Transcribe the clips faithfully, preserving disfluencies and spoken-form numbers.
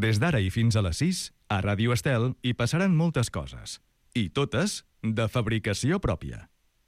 Des d'ara i fins a les sis, a Ràdio Estel hi passaran moltes coses. I totes de fabricació pròpia.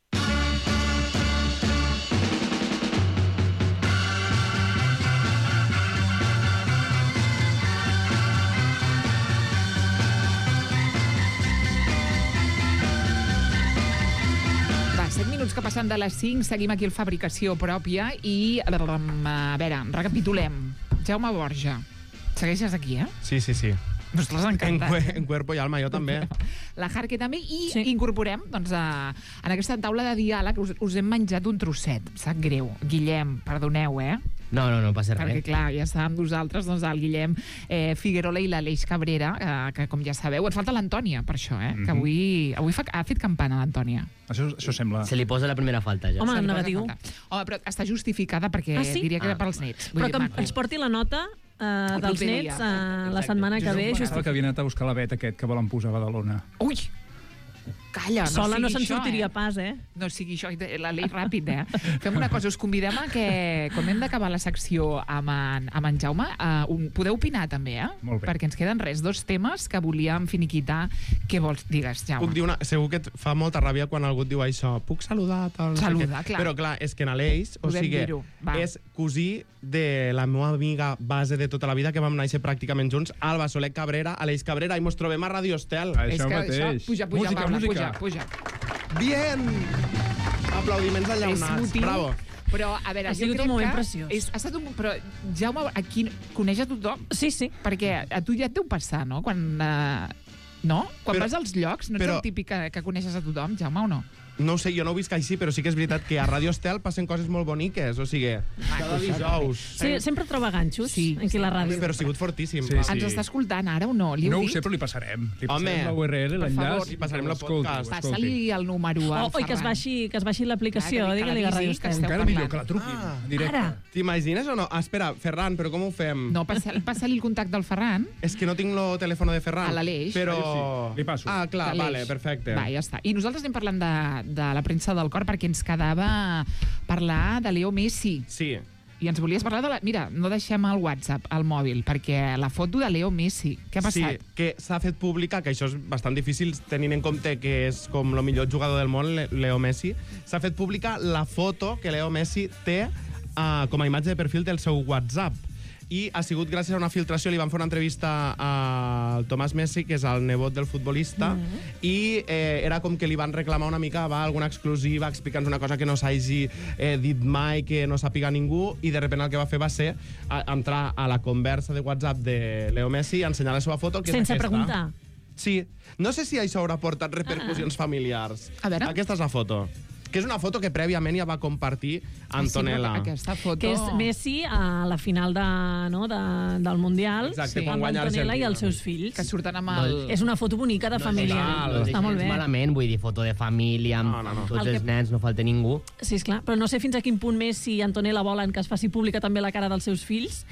set minuts que passen de les cinc, seguim aquí el Fabricació Pròpia i, a veure, recapitulem. Jaume Borja, segueixes aquí, eh? Sí, sí, sí. Nosaltres encantat. En, en cuerpo i alma, jo també. La Jarque també, i Sí. incorporem, doncs, a, en aquesta taula de diàleg us, us hem menjat un trosset. Em sap greu. Guillem, perdoneu, eh? No, no, no passa Perquè, res. clar, ja està amb nosaltres, doncs, el Guillem eh, Figuerola i l'Aleix Cabrera, eh, que, com ja sabeu, ens falta l'Antònia, per això, eh? Mm-hmm. Que avui, avui fa, ha fet campana, l'Antònia. Això, això sembla... Se li posa la primera falta, ja. Home, Se li posa negatiu. falta. Home, però està justificada perquè Ah, sí? diria que era Ah, pels nets. Vull Però dir, que maco. ens porti la nota uh, dels proper nets dia. uh, la Exacte. setmana que ve. Just... Just... que havia anat a buscar la vet aquest que volen posar a Badalona. Ui! Calla, no Sola no sigui se'n això, sortiria eh? pas, eh? No sigui això, la llei ràpid, eh? Fem una cosa, us convidem a que, quan hem d'acabar la secció amb en, amb en Jaume, uh, un, podeu opinar també, eh? Molt bé. Perquè ens queden res, dos temes que volíem finiquitar. Què vols? Digues, Jaume. Puc dir una... Segur que et fa molta ràbia quan algú et diu això. Puc saludar? Tal, no sé Saludar, què. clar. Però clar, és que en Aleix, o Podem sigui, dir-ho, va. és cosí de la meva amiga base de tota la vida, que vam néixer pràcticament junts, Alba Soler Cabrera, Aleix Cabrera, i mos trobem a Radio Estel. Això És que mateix. puja, puja, Música, Paula, música. puja, puja. Bien! Aplaudiments És allaunats. motiu. Bravo. Però, a veure, Ha jo sigut crec un moment que preciós. És, ha estat un... Però, Jaume, aquí coneix a tothom? Sí, sí. Perquè a tu ja et deu passar, no? Quan, uh, no? Quan Però- vas als llocs, no ets però- el típic que, que coneixes a tothom, Jaume, o no? No ho sé, jo no ho visc així, però sí que és veritat que a Radio Estel passen coses molt boniques, o sigui, cada dijous. Sí, sempre troba ganxos Sí, aquí a la ràdio. Però ha sigut fortíssim. Sí, va. sí. Ens està escoltant ara o no? Li heu No ho dit? sé, però li passarem. Li Home, passarem la U R L, per favor. l'enllaç. Li passarem la Escolti, podcast. escolti. Passa-li el número O, al o i que es Ferran. baixi, que es baixi l'aplicació, Clar, que digue-li que a l'avisi, Ràdio que Estel. esteu Encara parlant. millor, que la truquin. Ah, directe. ara. T'imagines o no? Ah, espera, Ferran, però com ho fem? No, passa- passa-li el contacte al Ferran. És que no tinc el telèfon de Ferran. A l'Aleix. Però... Ah, jo sí. Li passo. Ah, clar, L'Aleix. vale, perfecte. Va, ja està. I nosaltres anem parlant de, de la premsa del cor perquè ens quedava parlar de Leo Messi. Sí. I ens volies parlar de la... Mira, no deixem el WhatsApp, al mòbil, perquè la foto de Leo Messi, què ha passat? Sí, que s'ha fet pública, que això és bastant difícil tenint en compte que és com el millor jugador del món, Le- Leo Messi. S'ha fet pública la foto que Leo Messi té uh, com a imatge de perfil del seu WhatsApp. I ha sigut gràcies a una filtració, li van fer una entrevista al Tomàs Messi, que és el nebot del futbolista, mm-hmm. i eh, era com que li van reclamar una mica, va, alguna exclusiva, explicant una cosa que no s'hagi eh, dit mai, que no sàpiga ningú, i de sobte el que va fer va ser a, entrar a la conversa de WhatsApp de Leo Messi i ensenyar la seva foto, que Sense és aquesta. preguntar. Sí. No sé si això haurà portat repercussions ah. familiars. A veure. Aquesta és la foto. Que és una foto que prèviament ja va compartir Antonella. Sí, aquesta foto... Que és Messi a la final de, no, de, del Mundial, Exacte, Sí. quan amb guanya Antonella i Argentina. els seus fills. Que surten amb el... És una foto bonica de família. val, Està molt bé. Malament, vull dir, foto de família, amb, No, no, no. amb tots El que- els nens, no falta ningú. Sí, esclar, però no sé fins a quin punt Messi i Antonella volen que es faci pública també la cara dels seus fills.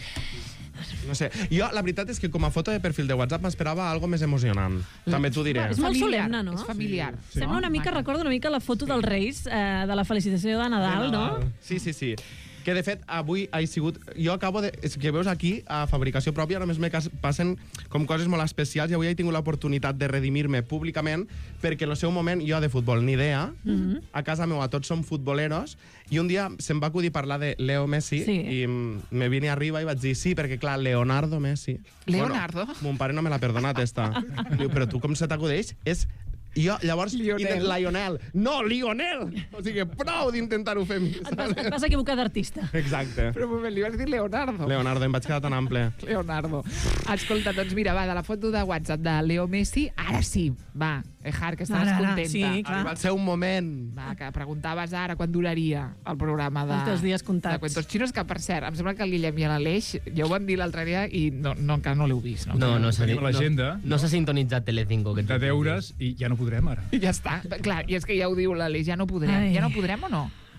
No sé. Jo, la veritat és que com a foto de perfil de WhatsApp m'esperava algo més emocionant. També t'ho diré. És molt familiar, solemne, no? És familiar. Sí. Sembla una mica, Maca. recorda una mica la foto dels Reis, eh, de la felicitació de Nadal, no? Sí, sí, sí. Que, de fet, avui ha sigut... Jo acabo de... És que veus aquí, a Fabricació Pròpia, només me cas- passen com coses molt especials i avui he tingut l'oportunitat de redimir-me públicament perquè en el seu moment jo de futbol ni idea, Mhm. a casa meva tots som futboleros i un dia se'm va acudir parlar de Leo Messi Sí. i mm, me vine arriba i vaig dir sí, perquè clar, Leonardo Messi. Leonardo? Bueno, mon pare no me l'ha perdonat, esta. Diu, però tu com se t'acudeix? És... Jo, llavors... Lionel. Lionel. No, Lionel! O sigui, prou d'intentar-ho fer. Et vas, et vas equivocar d'artista. Exacte. Però un moment, li vas dir Leonardo. Leonardo, em vaig quedar tan ample. Leonardo. Escolta, doncs mira, va, de la foto de WhatsApp de Leo Messi, ara sí, va, Ejar, que estàs Ara, ara, contenta. sí, clar. Va ser un moment. Va, que preguntaves ara quan duraria el programa de... Els teus dies comptats. De Cuentos Chinos, que per cert, em sembla que el Guillem i l'Aleix ja ho van dir l'altre dia i no, no, encara no l'heu vist, no? No, no s'ha Tenim l'agenda. no, no s'ha sintonitzat Telecinco. De deures i ja no podrem ara. I ja està. Clar, i és que ja ho diu l'Aleix, ja no podrem. Ai. Ja no podrem o no?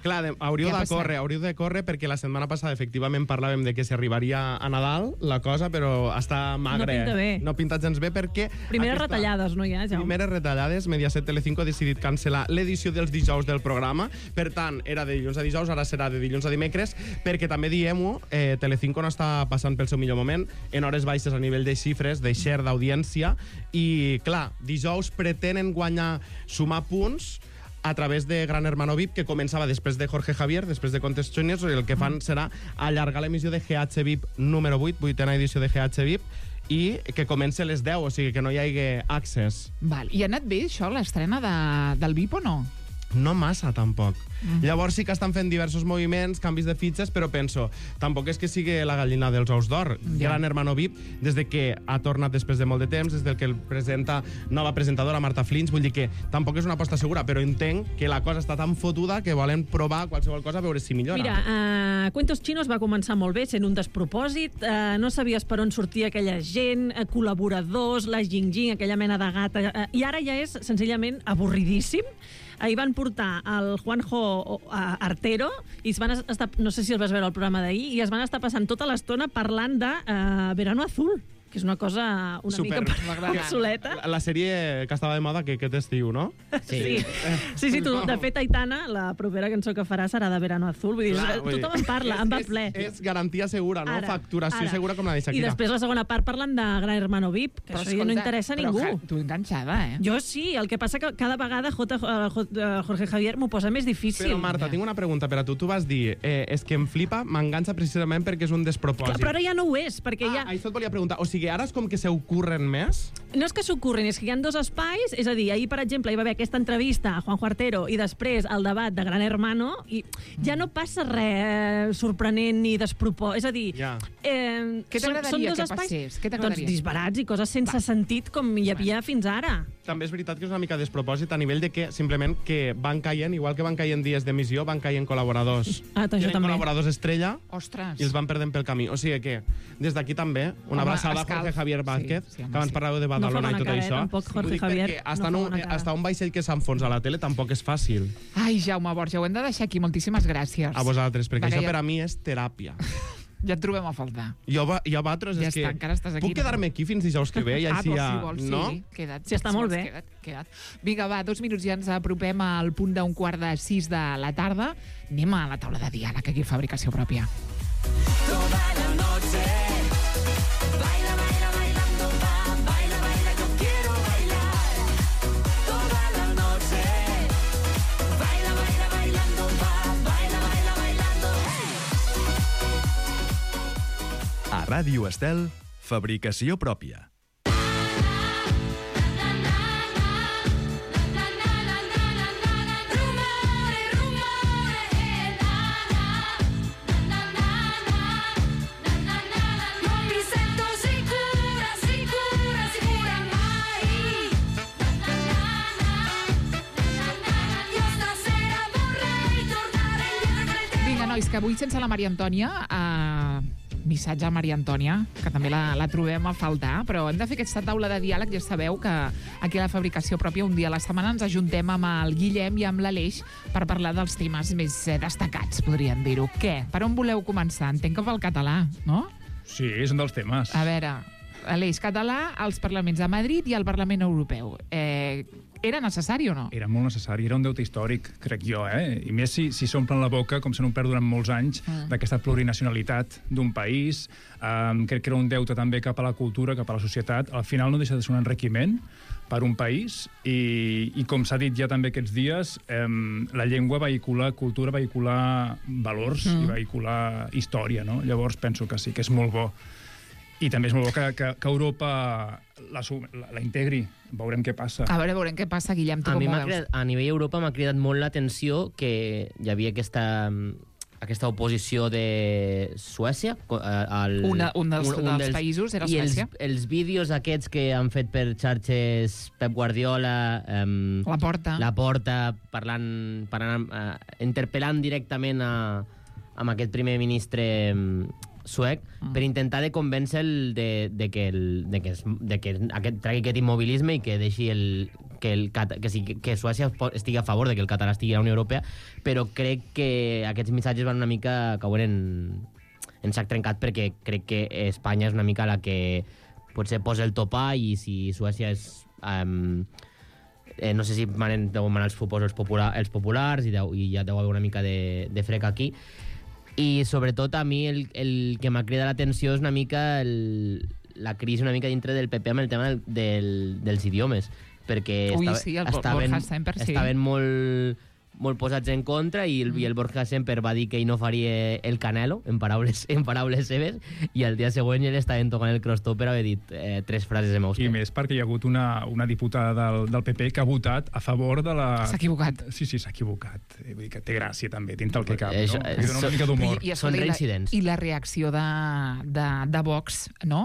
Clar, de, hauríeu Què ha de passat? córrer, hauríeu de córrer perquè la setmana passada efectivament parlàvem de que s'arribaria a Nadal la cosa, però està magre. pinta bé. No pinta gens bé perquè... Primeres aquesta- retallades, no hi ha, Jaume? Primeres retallades, Mediaset Telecinco ha decidit cancel·lar l'edició dels dijous del programa. Per tant, era de dilluns a dijous, ara serà de dilluns a dimecres, perquè també diem-ho, eh, Telecinco no està passant pel seu millor moment, en hores baixes a nivell de xifres, de share d'audiència, i, clar, dijous pretenen guanyar, sumar punts a través de Gran Hermano V I P, que començava després de Jorge Javier, després de Contes Choniers, i el que fan serà allargar l'emissió de G H V I P número vuit, vuitena edició de G H V I P, i que comença a les deu, o sigui que no hi hagi access. Val. I ha anat bé, això, l'estrena de, del V I P o no? No massa, tampoc. Mm. Llavors sí que estan fent diversos moviments, canvis de fitxes, però penso, tampoc és que sigui la gallina dels ous d'or. Ja. Gran Hermano V I P, des de que ha tornat després de molt de temps, des del que el presenta nova presentadora Marta Flins, vull dir que tampoc és una aposta segura, però entenc que la cosa està tan fotuda que volen provar qualsevol cosa a veure si millora. Mira, uh, Cuentos Chinos va començar molt bé, sent un despropòsit, uh, no sabies per on sortia aquella gent, uh, col·laboradors, la Jing-Jing, aquella mena de gata, uh, i ara ja és senzillament avorridíssim. Ahir van portar el Juanjo Artero i es van estar, no sé si el vas veure al programa d'ahir, i es van estar passant tota l'estona parlant de uh, Verano Azul, que és una cosa una Super. mica obsoleta. La, la sèrie que estava de moda que aquest estiu, no? Sí, sí, sí tu, de fet, Aitana, la propera cançó que farà serà de Verano Azul. Vull dir, Clar, vull dir, tothom en parla, és, en va és, ple. És garantia segura, no? Ara, Facturació ara. segura com la de I Shakira. després la segona part parlen de Gran Hermano V I P, que això ja no interessa a però, ningú. Ja, tu enganxada, eh? Jo sí, el que passa que cada vegada J, uh, Jorge Javier m'ho posa més difícil. Però, Marta, Ja. tinc una pregunta per a tu. Tu vas dir, eh, és que em flipa, m'enganxa precisament perquè és un despropòsit. Clar, però ara ja no ho és, perquè Ah, ja... això et volia preguntar. O sigui, ara és com que se ocorren més? No és que s'ocorren, és que hi ha dos espais, és a dir, ahir, per exemple, hi va haver aquesta entrevista a Juanjo Artero i després el debat de Gran Hermano, i ja no passa res eh, sorprenent ni despropòsit. És a dir, Ja. eh, Què són, t'agradaria són dos que espais, passés? Què doncs t'agradaria? disbarats i coses sense sentit com hi havia fins ara. També és veritat que és una mica despropòsit a nivell de que simplement que van caient, igual que van caient dies d'emissió, van caient col·laboradors. Ah, això Eren també. col·laboradors estrella Ostres. i els van perdent pel camí. O sigui que, des d'aquí també, una Home, abraçada a escalf. Jorge Javier Vázquez, Sí, sí, home, que abans sí. parlàveu de Badalona No fa i bona tot cara, eh, això. tampoc, Jorge Vull dir, Javier, perquè no estar, fa en un, bona cara. estar un vaixell que s'enfonsa a la tele tampoc és fàcil. Ai, Jaume Borja, ho hem de deixar aquí. Moltíssimes gràcies. A vosaltres, perquè Perquè això ja- per a mi és teràpia. Ja et trobem a faltar. Jo, va- jo a vosaltres Ja és que... està, encara estàs aquí, Puc quedar-me aquí fins dijous que ve i Ah, així vols, ja... si vols, no? sí. Queda't. Sí, està Si molt vols, bé. Queda't, queda't. Vinga, va, dos minuts ja ens apropem al punt d'un quart de sis de la tarda. Anem a la taula de diàleg aquí a Fabricació Pròpia. A Ràdio Estel, Fabricació Pròpia. Mi sento sicura, sicura, sicura mai. Io stasera vorrei tornare indietro con il tempo. Vinga, nois, que avui sense la Maria Antònia... Eh, missatge a Maria Antònia, que també la, la trobem a faltar, però hem de fer aquesta taula de diàleg. Ja sabeu que aquí a la Fabricació Pròpia un dia a la setmana ens ajuntem amb el Guillem i amb l'Aleix per parlar dels temes més eh, destacats, podríem dir-ho. Què? Per on voleu començar? Entenc que pel català, no? Sí, és un dels temes. A veure, Aleix, català als parlaments de Madrid i al Parlament Europeu. Eh, era necessari o no? Era molt necessari, era un deute històric, crec jo, eh? I més si si s'omplen la boca, com se n'han omplert durant molts anys, Ah. d'aquesta plurinacionalitat d'un país. Um, crec que era un deute també cap a la cultura, cap a la societat. Al final no deixa de ser un enriquiment per un país i, i com s'ha dit ja també aquests dies, um, la llengua vehicula cultura, vehicular valors mm. i vehicular història, no? Llavors penso que sí, que és molt bo. I també és molt bo que, que, que Europa la, la, la integri. Veurem què passa. A veure, veurem què passa, Guillem, tu A com mi ho m'ha veus? cridat, a nivell Europa m'ha cridat molt l'atenció que hi havia aquesta, aquesta oposició de Suècia. co- eh, Al, Una- un dels- dels països era I Suècia. els, els vídeos aquests que han fet per xarxes Pep Guardiola, um, La Porta. la Porta, parlant, parlant uh, interpel·lant directament a, amb aquest primer ministre um, suec, mm. per intentar de convèncer-lo de, de, que el, de, que es, de que aquest, tregui aquest immobilisme i que deixi el, que, el, que, sí, que Suècia estigui a favor de que el català estigui a la Unió Europea, però crec que aquests missatges van una mica caure en, en sac trencat, perquè crec que Espanya és una mica la que potser posa el topà, i si Suècia és... Um, eh, no sé si manen, deuen manar els, els, popular, els populars, i, deu, i ja deu haver una mica de, de frec aquí. I sobretot a mi el, el que m'ha cridat l'atenció és una mica el, la crisi una mica dintre del P P amb el tema del, del, dels idiomes, perquè Ui, estava, sí, el estaven, Borja Semper, sí. estaven molt, molt posats en contra, i el, mm. i el Borja Semper va dir que ell no faria el Canelo, en paraules, en paraules seves, i al dia següent ell estaven tocant el crostó per haver dit eh, tres frases en euskera. I més perquè hi ha hagut una, una diputada del, del P P que ha votat a favor de la... S'ha equivocat. Sí, sí, s'ha equivocat. Vull dir que té gràcia, també, dintre el que cap, Això, no? Li dona una mica d'humor. I, i, Són escolta, i, la, reincidents. I la reacció de, de, de Vox, no?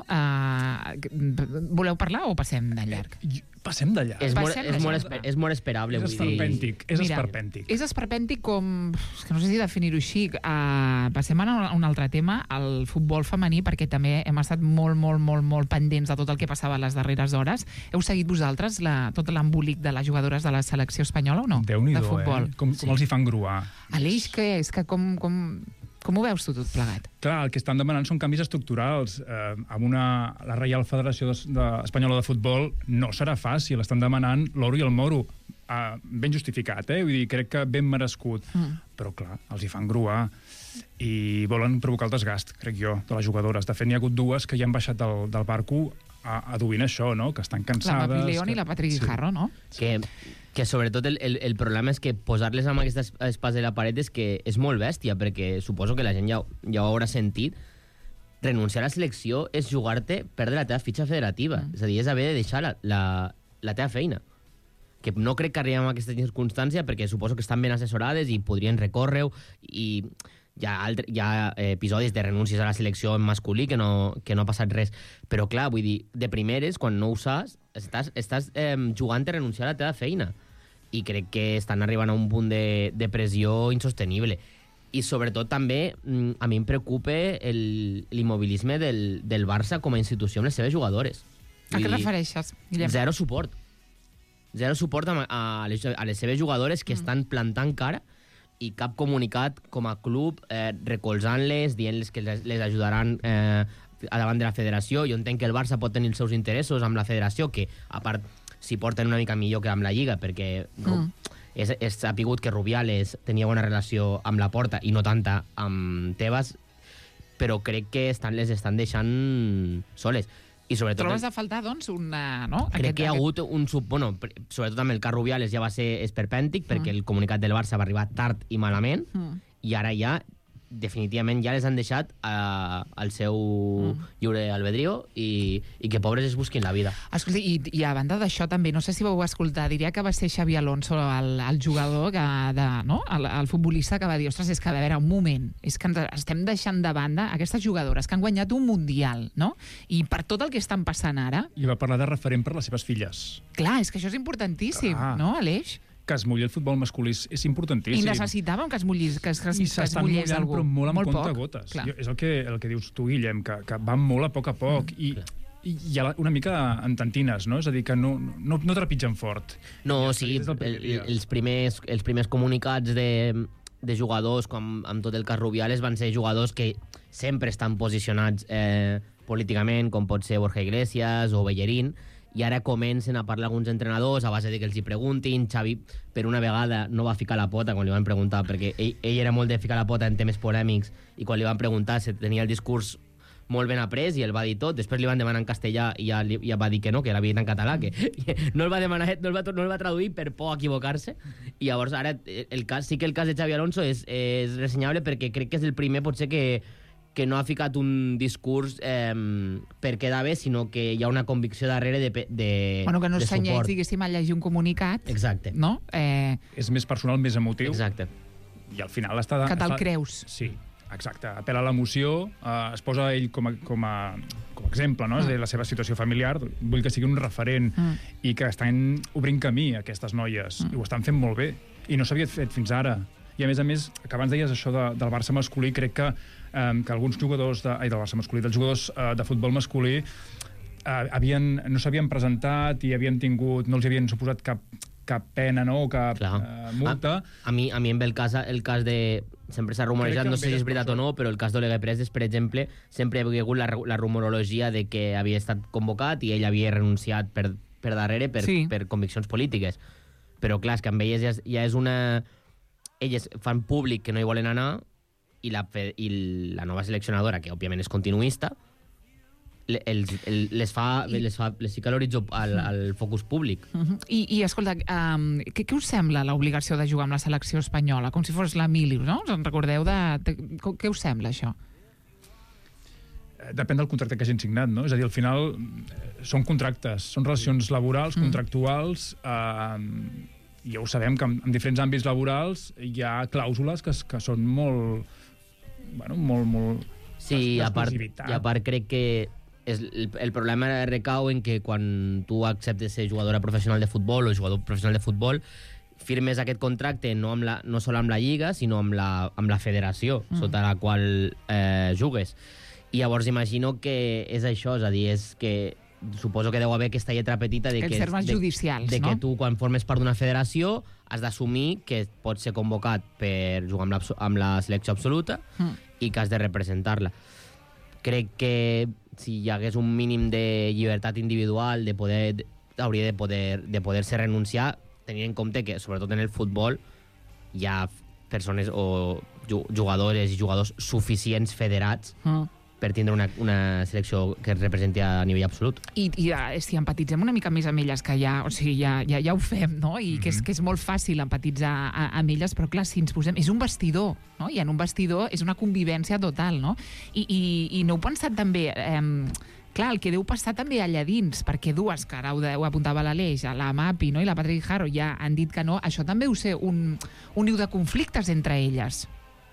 Uh, voleu parlar o passem de llarg? I passem d'allà. És molt, Passem és, de molt, llarg. esper, és molt esperable. És vull dir. esperpèntic, és Mira, esperpèntic. És esperpèntic com... És que no sé si definir-ho així. Uh, passem a un altre tema, el futbol femení, perquè també hem estat molt, molt, molt, molt pendents de tot el que passava a les darreres hores. Heu seguit vosaltres la, tot l'embolic de les jugadores de la selecció espanyola o no? Déu-n'hi-do, de futbol. eh? Com, com els hi fan gruar. Aleix, què és? Que com, com, com ho veus tu tot plegat? Clar, el que estan demanant són canvis estructurals. Eh, amb una, la Reial Federació de, de, Espanyola de Futbol no serà fàcil. Estan demanant l'oro i el moro. Eh, ben justificat, eh? Vull dir, crec que ben merescut. Mm. Però, clar, els hi fan gruar i volen provocar el desgast, crec jo, de les jugadores. De fet, n'hi ha hagut dues que ja han baixat del, del barco aduint això, no? Que estan cansades... La Mapi León que... i la Patri Guijarro, sí. No? Que, que sobretot el, el, el problema és que posar-les amb aquesta espasa de la paret és que és molt bèstia, perquè suposo que la gent ja, ja ho haurà sentit. Renunciar a la selecció és jugar-te, perdre la teva fitxa federativa. Mm. És a dir, és haver de deixar la, la, la teva feina. Que no crec que arribem a aquesta circumstància, perquè suposo que estan ben assessorades i podrien recórrer-ho, i hi ha, altre, hi ha eh, episodis de renúncies a la selecció en masculí que no, que no ha passat res. Però clar, vull dir, de primeres, quan no ho saps, estàs, estàs eh, jugant a renunciar a la teva feina. I crec que estan arribant a un punt de, de pressió insostenible. I sobretot també a mi em preocupa l'immobilisme del, del Barça com a institució amb les seves jugadores. A què et refereixes, Guillem? Zero suport. Zero suport a, a, les, a les seves jugadores que mm. estan plantant cara, i cap comunicat com a club eh, recolzant-les, dient-les que les, les ajudaran eh, a davant de la federació. Jo entenc que el Barça pot tenir els seus interessos amb la federació, que a part s'hi porten una mica millor que amb la Lliga, perquè mm. és, és sapigut que Rubiales tenia bona relació amb la Porta i no tanta amb Tebas, però crec que estan, les estan deixant soles. I sobretot... Trobes a faltar, doncs, una... No? Crec aquest, que hi ha aquest... hagut un... Sub... Bueno, sobretot amb el cas Rubiales ja va ser esperpèntic, mm. perquè el comunicat del Barça va arribar tard i malament, mm. i ara ja, definitivament, ja les han deixat uh, al seu mm. lliure albedrío, i, i que pobres es busquin la vida. Escolta, i, i a banda d'això també, no sé si vau escoltar, diria que va ser Xavi Alonso el, el jugador, que, de, no? el, el futbolista que va dir, ostres, és que, a veure, un moment, és que ens estem deixant de banda aquestes jugadores que han guanyat un Mundial, no? I per tot el que estan passant ara... I va parlar de referent per les seves filles. Clar, és que això és importantíssim, Clar. No, Aleix? Que es mulli el futbol masculí és importantíssim. I necessitàvem que es mullís, que es, que es, I que es s'estan mullés mullant, algú. però molt amb molt comptagotes. poc, És el que, el que dius tu, Guillem, que, que van molt a poc a poc. Mm, I, i hi ha una mica en tantines, no? És a dir, que no, no, no trepitgen fort. No, I sí, el, el, els, primers, els primers comunicats de, de jugadors, com amb tot el cas Rubiales, van ser jugadors que sempre estan posicionats eh, políticament, com pot ser Borja Iglesias o Bellerín, i ara comencen a parlar alguns entrenadors a base de que els hi preguntin. Xavi, per una vegada, no va ficar la pota quan li van preguntar, perquè ell, ell era molt de ficar la pota en temes polèmics, i quan li van preguntar si tenia el discurs molt ben après, i el va dir tot. Després li van demanar en castellà i ja, ja va dir que no, que l'havia dit en català, que no el va demanar, no el va, no el va traduir per por a equivocar-se. I llavors ara el cas, sí que el cas de Xavi Alonso és, és ressenyable, perquè crec que és el primer potser que que no ha ficat un discurs eh, per quedar bé, sinó que hi ha una convicció darrere de, de, bueno, que no de s'anyeix, suport. diguéssim, a llegir un comunicat. Exacte. No? Eh... És més personal, més emotiu. Exacte. I al final està... Que te'l està... creus. Sí, exacte. Apel·la a l'emoció, eh, es posa ell com a, com a, com a exemple, no? Mm. De la seva situació familiar. Vull que sigui un referent mm. i que estan obrint camí a aquestes noies. Mm. I ho estan fent molt bé. I no s'havia fet fins ara. I a més a més, que abans deies això de, del Barça masculí, crec que, eh, que alguns jugadors de, ai, del Barça masculí, dels jugadors eh, de futbol masculí eh, havien, no s'havien presentat i havien tingut, no els havien suposat cap, cap pena, no?, o cap eh, multa. A, a, mi, a mi em ve el cas, el cas de... Sempre s'ha rumorejat, no sé si és veritat o no, però el cas d'Olegue Preses, per exemple, sempre hi ha hagut la, la rumorologia de que havia estat convocat i ell havia renunciat per, per darrere per, Sí. per conviccions polítiques. Però, clar, és que amb elles ja, és- ja és una... Elles fan públic que no hi volen anar i la, fe- i la nova seleccionadora, que òbviament és continuista, le- els, el, les fa, les fa, les fica a l'horitzó al, al focus públic. Uh -huh. I, I, escolta, um, què, què us sembla l'obligació de jugar amb la selecció espanyola? Com si fos l'Emili, no? Us en recordeu de, de... Què us sembla, això? Depèn del contracte que hagin signat, no? És a dir, al final eh, són contractes, són relacions laborals, Mm. contractuals, eh, i ja ho sabem que en, en diferents àmbits laborals hi ha clàusules que, es- que són molt... Bueno, molt, molt... Sí, a part, d'exclusivitat. i a part crec que és, el, el problema recau en que quan tu acceptes ser jugadora professional de futbol o jugador professional de futbol, firmes aquest contracte no, amb la, no sol amb la Lliga, sinó amb la, amb la federació, mm. sota la qual eh, jugues. I llavors imagino que és això, és a dir, és que suposo que deu haver aquesta lletra petita de Els que, termes de, judicials, de no? que tu, quan formes part d'una federació, has d'assumir que pots ser convocat per jugar amb la, amb la selecció absoluta Mm. i que has de representar-la. Crec que si hi hagués un mínim de llibertat individual, de poder, hauria de poder, de poder-se renunciar, tenint en compte que, sobretot en el futbol, hi ha persones o ju- jugadores i jugadors suficients federats Mm. per tindre una, una selecció que es representi a nivell absolut. I, i eh, si empatitzem una mica més amb elles, que ja, o sigui, ja, ja, ja ho fem, no? I que, és, que és molt fàcil empatitzar a, amb elles, però clar, si ens posem... És un vestidor, no? I en un vestidor és una convivència total, no? I, i, i no heu pensat també... Eh, clar, el que deu passar també allà dins, perquè dues, que ara ho, de, ho apuntava l'Aleix, la Mapi, no? I la Patrick Haro ja han dit que no, això també deu ser un, un niu de conflictes entre elles.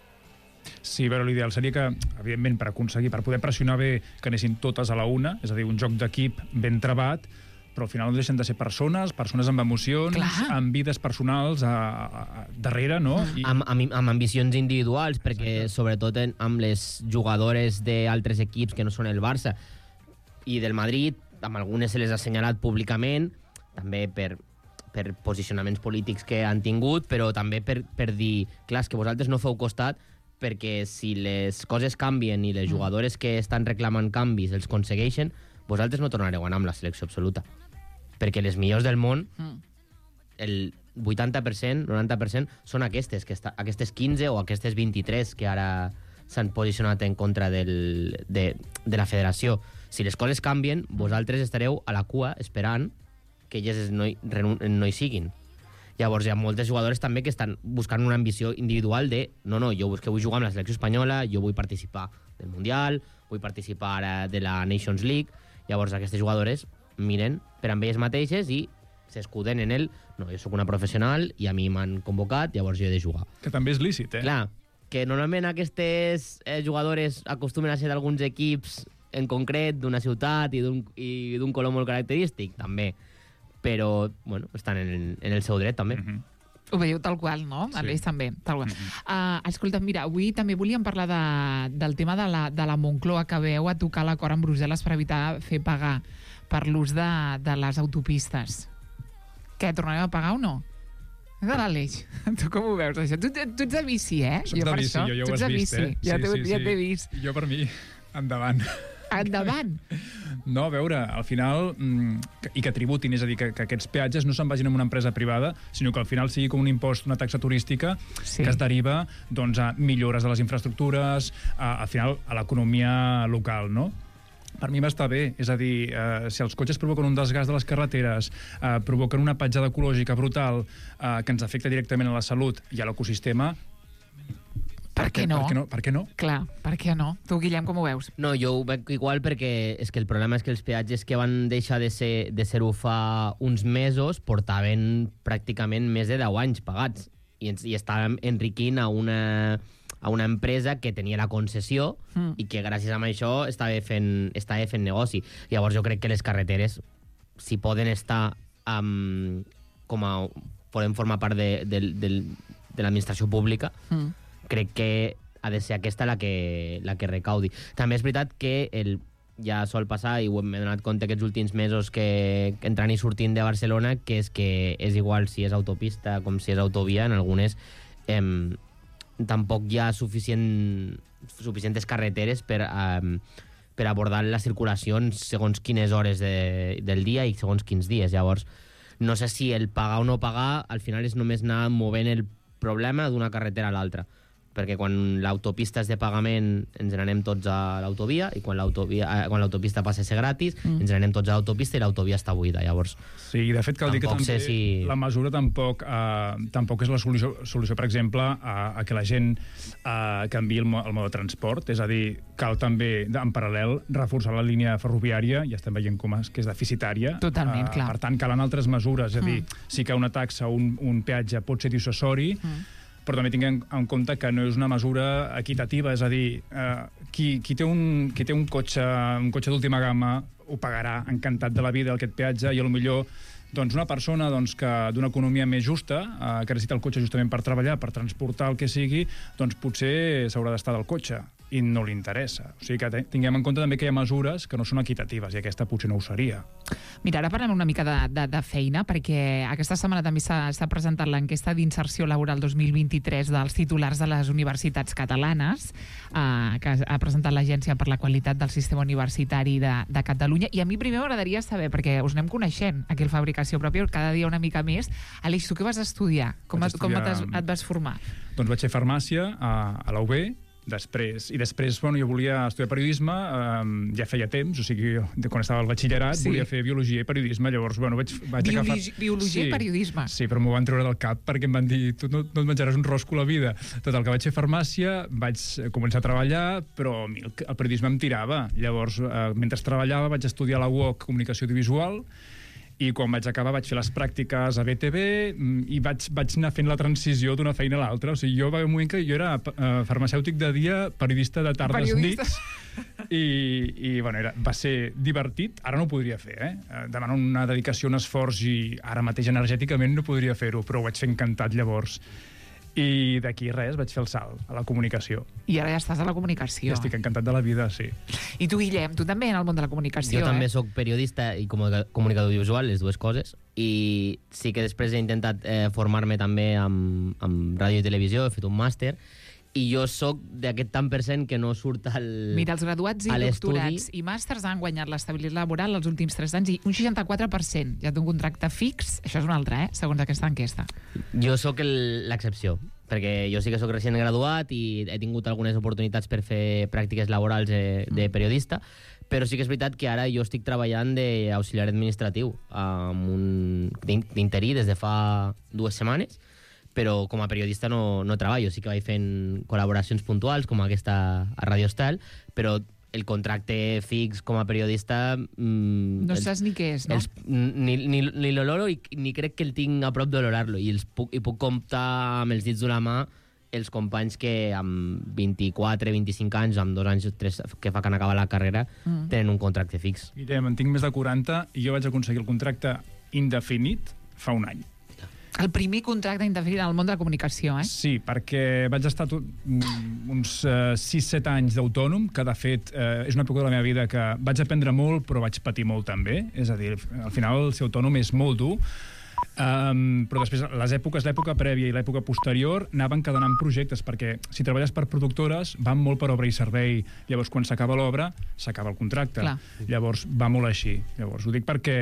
Sí, però l'ideal seria que, evidentment, per aconseguir, per poder pressionar bé, que anessin totes a la una, és a dir, un joc d'equip ben trebat, però al final no deixen de ser persones, persones amb emocions, Clar. amb vides personals a, a, a, darrere, no? I, Amb, amb, amb ambicions individuals, perquè sobretot en, amb les jugadores d'altres equips que no són el Barça i del Madrid, amb algunes se les ha assenyalat públicament, també per, per posicionaments polítics que han tingut, però també per, per dir, clar, és que vosaltres no feu costat, perquè si les coses canvien i les jugadores que estan reclamant canvis els aconsegueixen, vosaltres no tornareu a anar amb la selecció absoluta. Perquè les millors del món, Mm. el vuitanta per cent, noranta per cent, són aquestes, que està, aquestes quinze o aquestes vint-i-tres que ara s'han posicionat en contra del, de, de la federació. Si les coses canvien, vosaltres estareu a la cua esperant que elles no hi, renun- no hi siguin. Llavors hi ha moltes jugadores també que estan buscant una ambició individual de no, no, jo que vull jugar amb la selecció espanyola, jo vull participar del Mundial, vull participar eh, de la Nations League. Llavors aquestes jugadores miren per amb elles mateixes i s'escuden en el no, jo sóc una professional i a mi m'han convocat, llavors jo he de jugar. que també és lícit, eh? Clar, que normalment aquestes eh, jugadores acostumen a ser d'alguns equips en concret, d'una ciutat i d'un i d'un color molt característic, també. Però, bueno, estan en el, en el seu dret, també. Mhm. Ho veieu tal qual, no? Sí. Aleix també, tal qual. Uh, escolta, mira, avui també volíem parlar de, del tema de la, de la Moncloa, que veu a tocar l'acord amb Brussel·les per evitar fer pagar per l'ús de, de les autopistes. Què, tornarem a pagar o no? De l'Aleix. Tu com ho veus, això? Tu, tu ets de bici, eh? Soc de per bici, això, jo ja tu ho ets has de vist, bici. eh? Ja t'he ja t'he vist. Jo, per mi, endavant. Endavant. No, a veure, al final, mm, que- i que tributin, és a dir, que, que aquests peatges no se'n vagin a una empresa privada, sinó que al final sigui com un impost, una taxa turística, Sí. que es deriva doncs, a millores de les infraestructures, a, al final a l'economia local, no? Per mi m'està bé, és a dir, eh, si els cotxes provoquen un desgast de les carreteres, eh, provoquen una petjada ecològica brutal eh, que ens afecta directament a la salut i a l'ecosistema, Per què no? Per què no? Per què no? Clar, per què no? Tu, Guillem, com ho veus? No, jo ho veig igual perquè és que el problema és que els peatges que van deixar de ser de ser-ho fa uns mesos portaven pràcticament més de deu anys pagats i, ens, i estàvem enriquint a una, a una empresa que tenia la concessió Mm. i que gràcies a això estava fent, estava fent negoci. Llavors jo crec que les carreteres, si poden estar um, com a... poden formar part de, de, de, de l'administració pública, Mm. crec que ha de ser aquesta la que, la que recaudi. També és veritat que el, ja sol passar, i ho hem donat compte aquests últims mesos que, que entrant i sortint de Barcelona, que és que és igual si és autopista com si és autovia, en algunes eh, tampoc hi ha suficient, suficientes carreteres per, eh, per abordar la circulació segons quines hores de, del dia i segons quins dies. Llavors, no sé si el pagar o no pagar al final és només anar movent el problema d'una carretera a l'altra, perquè quan l'autopista és de pagament ens n'anem tots a l'autovia, i quan l'autovia, eh, quan l'autopista passa a ser gratis mm. ens n'anem tots a l'autopista i l'autovia està buida. Llavors, sí, de fet cal dir que també sé si... la mesura tampoc, eh, tampoc és la solució, solució per exemple, a, a que la gent eh, canviï el, mo el mode de transport. És a dir, cal també, en paral·lel, reforçar la línia ferroviària, ja estem veient com és, que és deficitària. Totalment, eh, clar. Per tant, calen altres mesures. És a dir, Mm. sí que una taxa o un, un peatge pot ser dissuasori, mm. però també tinguem en compte que no és una mesura equitativa, és a dir, eh, qui, qui, té un, qui té un cotxe, un cotxe d'última gamma ho pagarà encantat de la vida aquest peatge, i potser doncs, una persona doncs, que d'una economia més justa, eh, que necessita el cotxe justament per treballar, per transportar el que sigui, doncs potser s'haurà d'estar del cotxe i no li interessa. O sigui que tinguem en compte també que hi ha mesures que no són equitatives, i aquesta potser no ho seria. Mira, ara parlem una mica de, de, de feina, perquè aquesta setmana també s'ha presentat l'enquesta d'inserció laboral dos mil vint-i-tres dels titulars de les universitats catalanes, eh, que ha presentat l'Agència per la Qualitat del Sistema Universitari de, de Catalunya. I a mi primer m'agradaria saber, perquè us anem coneixent aquí al Fabricació Pròpia cada dia una mica més. Aleix, tu què vas estudiar? Com, Vaig com estudiar... et, et vas formar? Doncs vaig fer farmàcia a, a la U B, després, i després, bueno, jo volia estudiar periodisme, eh, ja feia temps, o sigui, de quan estava al batxillerat, Sí. volia fer biologia i periodisme, llavors, bueno, vaig, vaig Biologi- agafar... biologia i periodisme. Sí, però m'ho van treure del cap perquè em van dir, tu no, no et menjaràs un rosco a la vida. Tot el que vaig fer farmàcia, vaig començar a treballar, però a mi el, el periodisme em tirava. Llavors, eh, mentre treballava, vaig estudiar a la U O C Comunicació Audiovisual, i quan vaig acabar vaig fer les pràctiques a B T V i vaig, vaig anar fent la transició d'una feina a l'altra. O sigui, jo va haver un moment que jo era uh, farmacèutic de dia, periodista de tardes, Periodista. nits, i, i bueno, era, va ser divertit. Ara no ho podria fer, eh? Demana una dedicació, un esforç, i ara mateix energèticament no podria fer-ho, però ho vaig fer encantat llavors. I d'aquí res, vaig fer el salt a la comunicació. I ara ja estàs a la comunicació. I estic encantat de la vida, sí. I tu, Guillem, tu també en el món de la comunicació, jo també eh? sóc periodista i comunica- comunicador audiovisual, les dues coses, i sí que després he intentat eh, formar-me també amb, amb ràdio i televisió, he fet un màster, i jo sóc d'aquest tant per cent que no surt al... Mira, els graduats i a l'estudi. doctorats i màsters han guanyat l'estabilitat laboral els últims tres anys, i un seixanta-quatre per cent ja té un contracte fix. Això és un altre, eh? Segons aquesta enquesta. Jo sóc el- l'excepció, perquè jo sí que sóc recient graduat i he tingut algunes oportunitats per fer pràctiques laborals de, de periodista, però sí que és veritat que ara jo estic treballant d'auxiliar administratiu amb un d'in- d'interí des de fa dues setmanes, però com a periodista no, no treballo. Sí que vaig fent col·laboracions puntuals, com aquesta a Radio Estel, però el contracte fix com a periodista... Mmm, No saps ni què és, no? Els, ni ni, ni l'oloro i ni crec que el tinc a prop d'olorar-lo, i, els puc, i puc comptar amb els dits d'una mà els companys que amb vint-i-quatre, vint-i-cinc anys, amb dos anys tres que fa que han acabat la carrera, mm. tenen un contracte fix. Guillem, en tinc més de quaranta i jo vaig aconseguir el contracte indefinit fa un any. El primer contracte indefinit al món de la comunicació, eh? Sí, perquè vaig estar tot, mm, uns uh, sis set anys d'autònom, que de fet uh, és una època de la meva vida que vaig aprendre molt, però vaig patir molt també. És a dir, al final ser autònom és molt dur. Um, però després les èpoques, l'època prèvia i l'època posterior anaven quedant projectes, perquè si treballes per productores van molt per obra i servei. Llavors quan s'acaba l'obra s'acaba el contracte. Clar. Llavors va molt així. Llavors ho dic perquè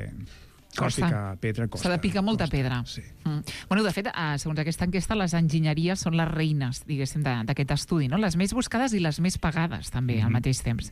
cal Costa. picar pedra, costa. S'ha de picar molta costa. pedra. Sí. Mm. Bueno, de fet, eh, segons aquesta enquesta, les enginyeries són les reines, diguéssim, de- d'aquest estudi, no? Les més buscades i les més pagades, també, Mhm. al mateix temps.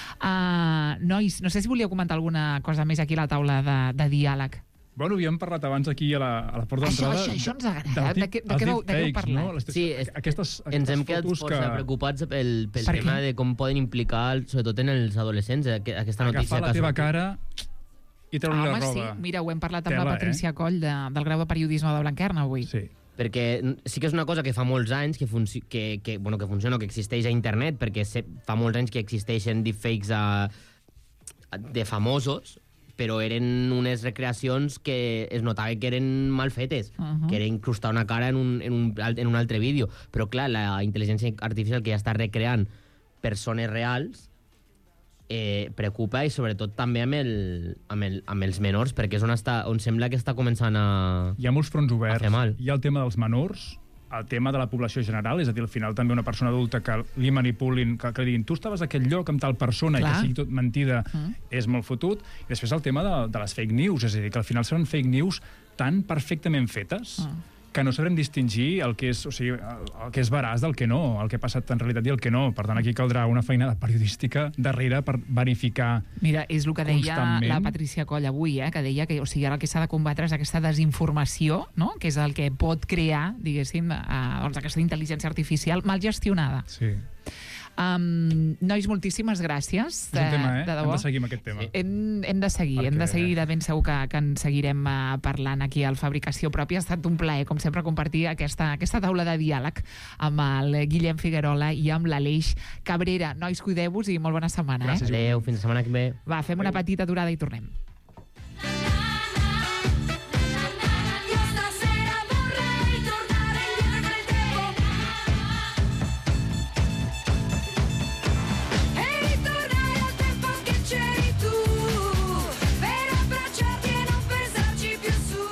Uh, nois, no sé si volíeu comentar alguna cosa més aquí a la taula de, de diàleg. Bueno, havíem parlat abans aquí a la, a la porta Això, d'entrada... això, això ens agrada. del De què- de què vau- de què heu deepfakes, parlat? no? Les, Sí, és- aquestes, aquestes Ens hem quedat fotos força que... preocupats pel, pel Per tema què? de com poden implicar, sobretot en els adolescents, aqu- aquesta notícia Agafar la que ha teva sortit. cara i treure la Home, sí, roba. mira, ho hem parlat amb Tela, la Patricia eh? Coll de, del grau de periodisme de Blanquerna avui. Sí. Perquè sí que és una cosa que fa molts anys que, funci que, que, bueno, que funciona, que existeix a internet, perquè se fa molts anys que existeixen deepfakes a, a, de famosos, però eren unes recreacions que es notava que eren mal fetes, uh -huh. que era incrustar una cara en un, en, un, en un altre vídeo. Però, clar, la intel·ligència artificial que ja està recreant persones reals eh, preocupa, i sobretot també amb, el, amb, el, amb els menors, perquè és on, està, on sembla que està començant a... Hi ha molts fronts oberts. A fer mal. Hi ha el tema dels menors, el tema de la població general, és a dir, al final també una persona adulta que li manipulin, que, que li diguin tu estaves a aquest lloc amb tal persona, Clar. i que sigui tot mentida, Mm. és molt fotut. I després el tema de, de les fake news, és a dir, que al final seran fake news tan perfectament fetes Mm. que no sabrem distingir el que és, o sigui, el, el que és veraç del que no, el que ha passat en realitat i el que no. Per tant, aquí caldrà una feina de periodística darrere per verificar. Mira, és el que deia Constantment. la Patricia Coll avui, eh? Que deia que, o sigui, ara el que s'ha de combatre és aquesta desinformació, no? Que és el que pot crear, diguéssim, eh, doncs aquesta intel·ligència artificial mal gestionada. Sí. Um, nois, moltíssimes gràcies. És un tema, eh? De Hem debò. de seguir amb aquest tema. Hem, hem de seguir, Perquè- hem de seguir, de ben segur que, que en seguirem uh, parlant aquí al Fabricació Pròpia. Ha estat un plaer, com sempre, compartir aquesta, aquesta taula de diàleg amb el Guillem Figuerola i amb l'Aleix Cabrera. Nois, cuideu-vos i molt bona setmana. Gràcies. Eh? Adéu, fins la setmana que ve. Va, fem una petita aturada i tornem. Io stasera vorrei tornare indietro nel tempo e ritornare al tempo che c'eri tu, per abbracciarti e non pensarci più su.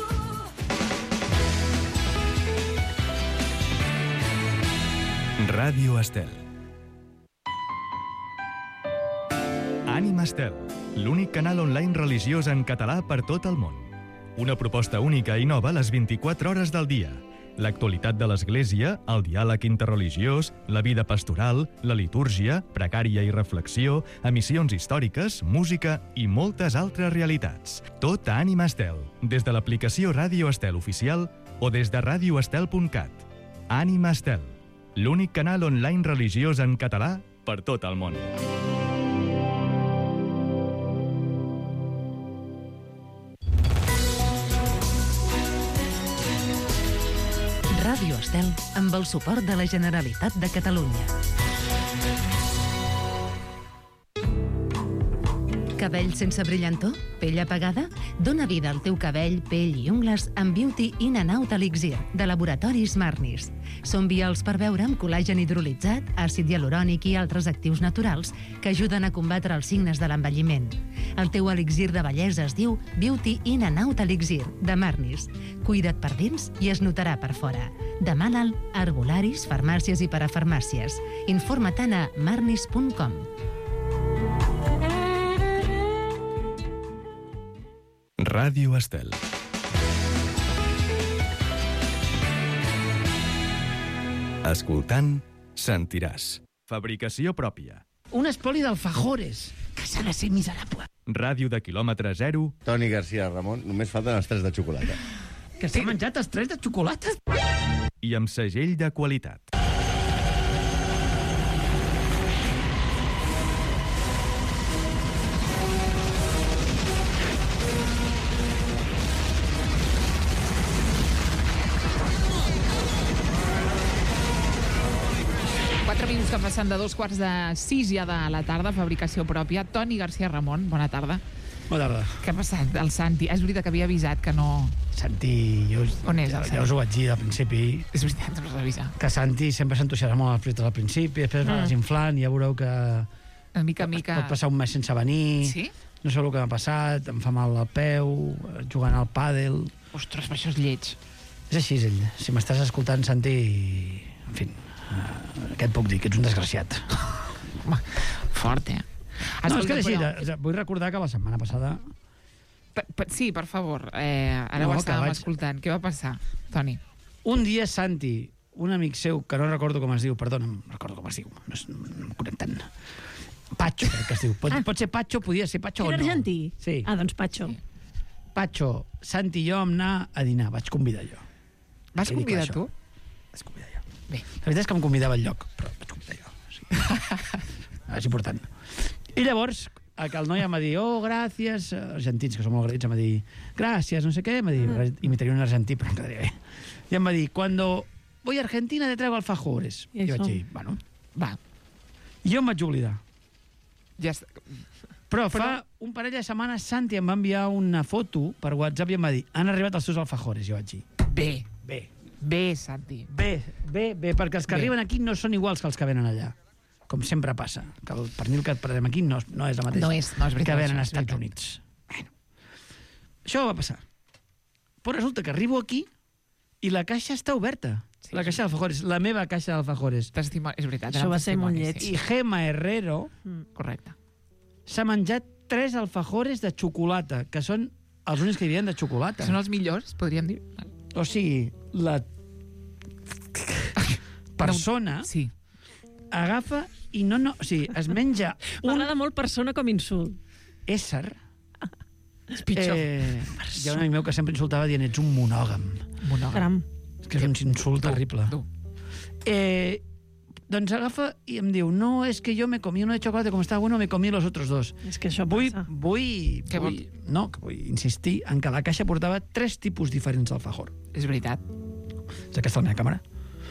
Ràdio Estel. Ànima Estel, l'únic canal online religiós en català per tot el món. Una proposta única i nova a les vint-i-quatre hores del dia. L'actualitat de l'Església, el diàleg interreligiós, la vida pastoral, la litúrgia, precària i reflexió, emissions històriques, música i moltes altres realitats. Tot a Ànima Estel, des de l'aplicació Ràdio Estel oficial o des de radio estel punt cat. Ànima Estel, l'únic canal online religiós en català per tot el món. Ràdio Estel amb el suport de la Generalitat de Catalunya. Cabell sense brillantor? Pell apagada? Dóna vida al teu cabell, pell i ungles amb Beauty In and Out Elixir, de Laboratoris Marnis. Són vials per beure amb col·làgen hidrolitzat, àcid hialurònic i altres actius naturals que ajuden a combatre els signes de l'envelliment. El teu elixir de bellesa es diu Beauty In and Out Elixir, de Marnis. Cuida't per dins i es notarà per fora. Demana'l a herbolaris, farmàcies i parafarmàcies. Informa-te'n a marnis punt com. Ràdio Estel. Escoltant, sentiràs. Fabricació pròpia. Un espoli d'alfajores, que s'ha de ser miserable. Ràdio de quilòmetre zero Toni García Ramon, només falten els tres de xocolata. Que s'ha menjat els tres de xocolata. i amb segell de qualitat. Quatre minuts que passen de dos quarts de sis ja de la tarda, fabricació pròpia. Toni García Ramon, bona tarda. Bona tarda. Què ha passat? El Santi. És veritat que havia avisat que no... Santi, jo, On és el ja, Santi? ja us ho vaig dir al principi, És veritat, no s'avisa. que Santi sempre s'entusiasma molt als projectes al principi, després va Mm. desinflant i ja veureu que De mica en mica... pot passar un mes sense venir. Sí? No sé el que m'ha passat, em fa mal al peu, jugant al pàdel... Ostres, però això és lleig. És així, és ell. Si m'estàs escoltant, Santi... En fi, uh, què et puc dir? Que ets un desgraciat. Home, fort, eh? No, és que és així. però- de- Vull recordar que la setmana passada... Per, per, sí, per favor. Eh, ara No, ho que estàvem vaig- escoltant. Què va passar, Toni? Un dia Santi, un amic seu, que no recordo com es diu, perdona, no recordo com es diu, no, és, no em conec tant. Patxo, crec que es diu. Pot, Ah. pot ser Patxo, podia ser Patxo o Era no. argentí? Sí. Ah, doncs Patxo. Sí. Patxo, Santi i jo vam anar a dinar, vaig convidar jo. Vas Quedi convidar clar, tu? això. Vaig convidar jo. Bé. La veritat és que em convidava al lloc, però vaig convidar jo. O sigui, és important. I llavors, que el noi em va dir, oh, gràcies, argentins, que són molt agraïts, em va dir, gràcies, no sé què, em va dir, mm. imitaria un argentí, però em quedaria bé. I em va dir, cuando voy a Argentina te traigo alfajores. I I vaig això? dir, bueno. Va, I jo em vaig oblidar. ja està. Però, però fa un parell de setmanes Santi em va enviar una foto per WhatsApp i em va dir, han arribat els seus alfajores. Jo vaig dir, Bé, bé, bé, Santi. bé, bé, bé, perquè els que Bé. arriben aquí no són iguals que els que venen allà. com sempre passa, que el pernil que et parlem aquí no, no és el mateix No és, no és veritat, que ven això als és Estats veritat. Units. Bueno, això va passar. Però resulta que arribo aquí i la caixa està oberta. Sí, la caixa d'alfajores, la meva caixa d'alfajores. Testimoni, és veritat. Això eren va ser molt testimonis, lleig. I Gemma Herrero Correcte. s'ha menjat tres alfajores de xocolata, que són els únics que hi havia de xocolata. Són els millors, podríem dir. O sigui, la persona Sí. agafa i no, no, o sigui, es menja un M'agrada molt persona com insult. ésser. És pitjor. Eh, hi ha un amic meu que sempre insultava dient ets un monògam. Monògam. Caram. És que és un insult terrible. Tu. Eh, doncs agafa i em diu no, és que jo me comí uno de chocolate, com estava bueno, me comí los otros dos. És que això Vull, passa. vull, Què vull, no, que vull insistir en que la caixa portava tres tipus diferents d'alfajor. És veritat. És aquesta la meva càmera.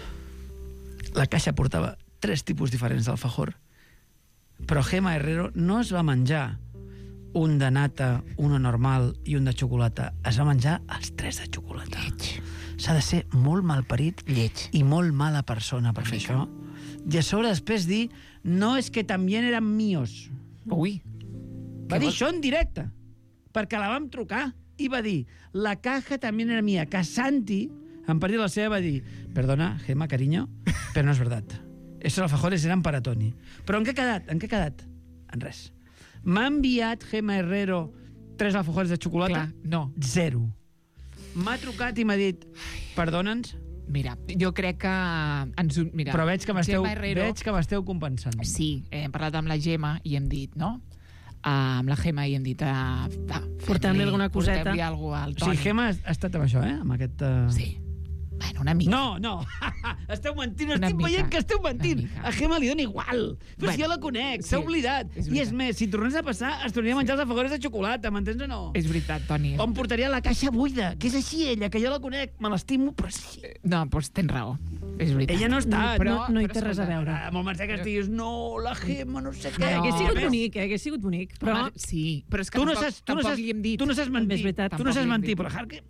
La caixa portava tres tipus diferents d'alfajor, però Gemma Herrero no es va menjar un de nata, uno normal i un de xocolata. Es va menjar els tres de xocolata. Lleig. S'ha de ser molt malparit Lleig. i molt mala persona per fer això. I a sobre després dir no, és que també eren míos. Ui. Va Què dir vol- això en directe, perquè la vam trucar i va dir, la caja també era mía, que Santi, en partir de la seva, va dir, perdona, Gemma, cariño, però no és verdad. Esos alfajores eran para Toni. Però en què ha quedat? En què ha quedat? En res. M'ha enviat Gemma Herrero tres alfajores de xocolata? Clar, no. Zero. M'ha trucat i m'ha dit, perdona'ns, Mira, jo crec que ens... Mira, però veig que m'esteu Gemma Herrero, veig que m'esteu compensant. Sí, eh, hem parlat amb la Gemma i hem dit, no? Uh, amb la Gemma i hem dit... Uh, va, Portem-li alguna coseta. Portem-li alguna cosa al O Toni. sigui, Gemma ha estat amb això, eh? Amb aquest... Uh... Sí. Bueno, una mica. No, no. Esteu mentint, Una estic mica, veient que esteu mentint. una mica. A Gemma li dona igual. Però Bueno, si jo la conec, s'ha sí, oblidat. és I és veritat. més, si tornés a passar, es tornaria a menjar els alfajores de xocolata, m'entens o no? És veritat, Toni. O em portaria la caixa buida, que és així ella, que jo la conec, me l'estimo, però és així. No, doncs tens raó. És veritat. Ella no està. No, no hi però té res a escolta, veure. Ah, amb el Mercè Castells, no, la Gemma, no sé què. No. Hagués sigut I a més, bonic, eh? Hagués sigut bonic. Però Home, sí, però és que Tu no tampoc, saps, tu no tampoc saps, li hem dit. tu no saps mentir. És veritat. Tu no Tampoc saps li hem mentir, dit. però Harque...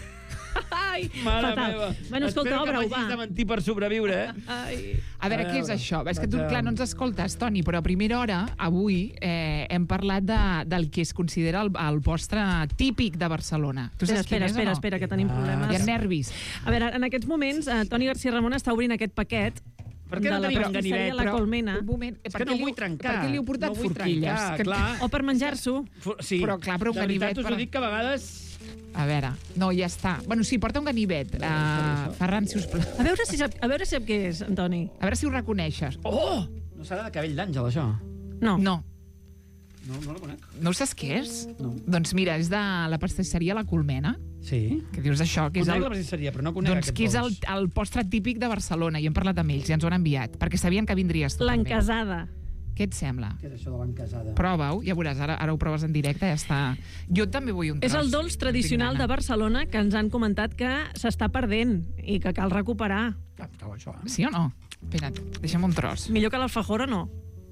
Ai, Mare fatal. meva. Bueno, escolta, Espero que obre-ho, no hagis va. de mentir per sobreviure, eh? Ai. A veure, A què és veure, això? És que tu, vaig a- clar, no ens escoltes, Toni, però a primera hora, avui, eh, hem parlat de, del que es considera el, el postre típic de Barcelona. Tu Espera, saps quin espera, és espera, o no? espera, que tenim Ah, Hi ha problemes. nervis. A veure, en aquests moments, eh, Toni García Ramon està obrint aquest paquet Per què no de la tenim un pastisseria ganivet? La Però, Colmena. Un moment, És per que què no li vull heu- trencar. Per què li heu portat no vull forquilles? Trencar, Que- clar. O per menjar-s'ho. Fu- Sí, Però, clar, però un de veritat ganivet us per- ho dic que a vegades... A veure, no, ja està. Bueno, sí, porta un ganivet. Uh, Ferran, si us plau. A veure si sap, a veure si sap què és, Antoni. A veure si ho reconeixes. Oh! No serà de cabell d'àngel, això? No. No, No, no la conec. no saps què és? No. Doncs mira, és de la pastisseria La Colmena. Sí. Que dius això, que és Conec el... la pastisseria, però no conec Doncs aquest que és el, dolç. el postre típic de Barcelona i hem parlat amb ells i ens ho han enviat, perquè sabien que vindries tu. també. L'encasada. Què et sembla? Què és això de l'encasada? Prova-ho, ja veuràs, ara, ara ho proves en directe, ja està. Jo també vull un tros. És el dolç tradicional de Barcelona que ens han comentat que s'està perdent i que cal recuperar. Ah, està bo, això, eh? Sí o no? Espera't, deixa'm un tros. Millor que l'alfajor o no?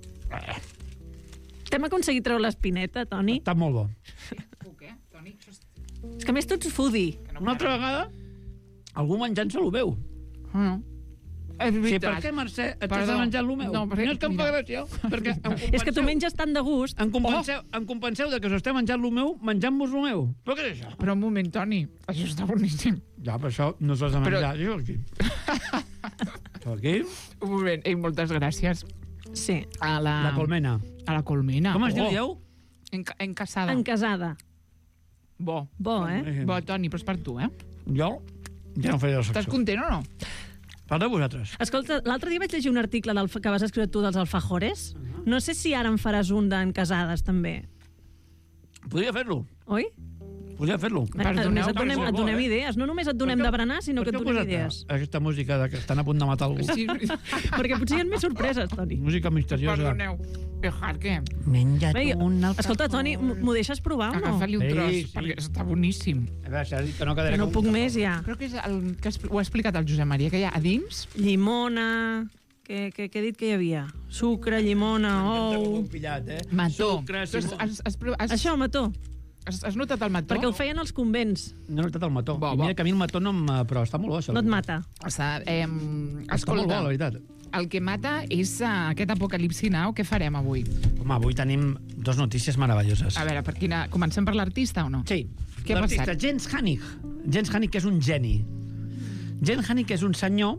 T'hem aconseguit treure l'espineta, Toni? Està molt bo. Puc, eh, Toni? Això és... És que a més tu ets foodie. que no Una altra vegada, algú menjant-se el meu. Ah, no. És Sí, veritat. per què, Mercè, et Perdó. estàs menjant el meu? No, perquè- no és que em fa mira. gràcia, perquè em compenseu, És que tu menges tant de gust. em compenseu, oh. em compenseu de que us esteu menjant el meu menjant-vos el meu. Però què és això? Però un moment, Toni, això està boníssim. Ja, però això no s'ho has de Però- menjar. Però... aquí. Això aquí, Un moment, ei, moltes gràcies Sí. a la... la colmena. A la colmena. Com es diu, Oh, dieu? enca encasada. Encasada. Bo. Bo, eh? Bo, Toni, però és per tu, eh? Jo ja no faré la Estàs secció. content o no? Parleu vosaltres. Escolta, l'altre dia vaig llegir un article del, que vas escriure tu dels alfajores. No sé si ara en faràs un d'encasades, també. Podria fer-lo. Oi? Podria fer-lo. Perdoneu, a més, et donem, per et donem favor, eh? idees. No només et donem Per què- de berenar, sinó per que què et heu donem posat idees. Aquesta música de que estan a punt de matar algú. Sí, Perquè potser hi ha més sorpreses, Toni. Música misteriosa. perdoneu. Dejar que... Menja't Bé, un alfajor. escolta, Toni, m- m'ho deixes provar o no? Agafa-li un Sí, tros, sí. perquè està boníssim. A veure, si has dit que no quedaré Que no com un puc més, ja. Crec que és el que expl- ho ha explicat el Josep Maria, que hi ha a dins... Llimona... Què, què, què he dit que hi havia? Sucre, llimona, ou... pillat, eh? Mató. Sucre, Tu has, Simó. has, has, provat- has, Això, mató. Has, has notat el mató? Perquè ho feien als convents. No he notat el mató. Bo, I mira bo. que a mi el mató no em... Però està molt bo, això. No et mata. Està, eh, Està molt bo, escolta, la veritat. el que mata és uh, aquest apocalipsi now. Què farem avui? Home, avui tenim dos notícies meravelloses. A veure, per quina... comencem per l'artista o no? Sí. Què ha L'artista passat? Jens Hannig. Jens Hannig, que és un geni. Jens Hannig és un senyor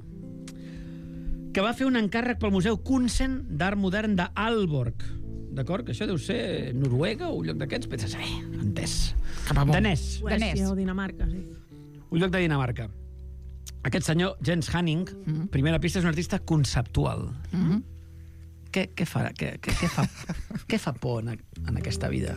que va fer un encàrrec pel Museu Kunsen d'Art Modern d'Aalborg. D'acord? Que això deu ser Noruega o un lloc d'aquests. Penses, eh, entès. Cap amunt. Danès. Suècia Danès. o Dinamarca, sí. Un lloc de Dinamarca. Aquest senyor, Jens Hannig, Mhm. primera pista, és un artista conceptual. Mhm. Què, què, fa, què, què, què, fa, què fa por en, en aquesta vida?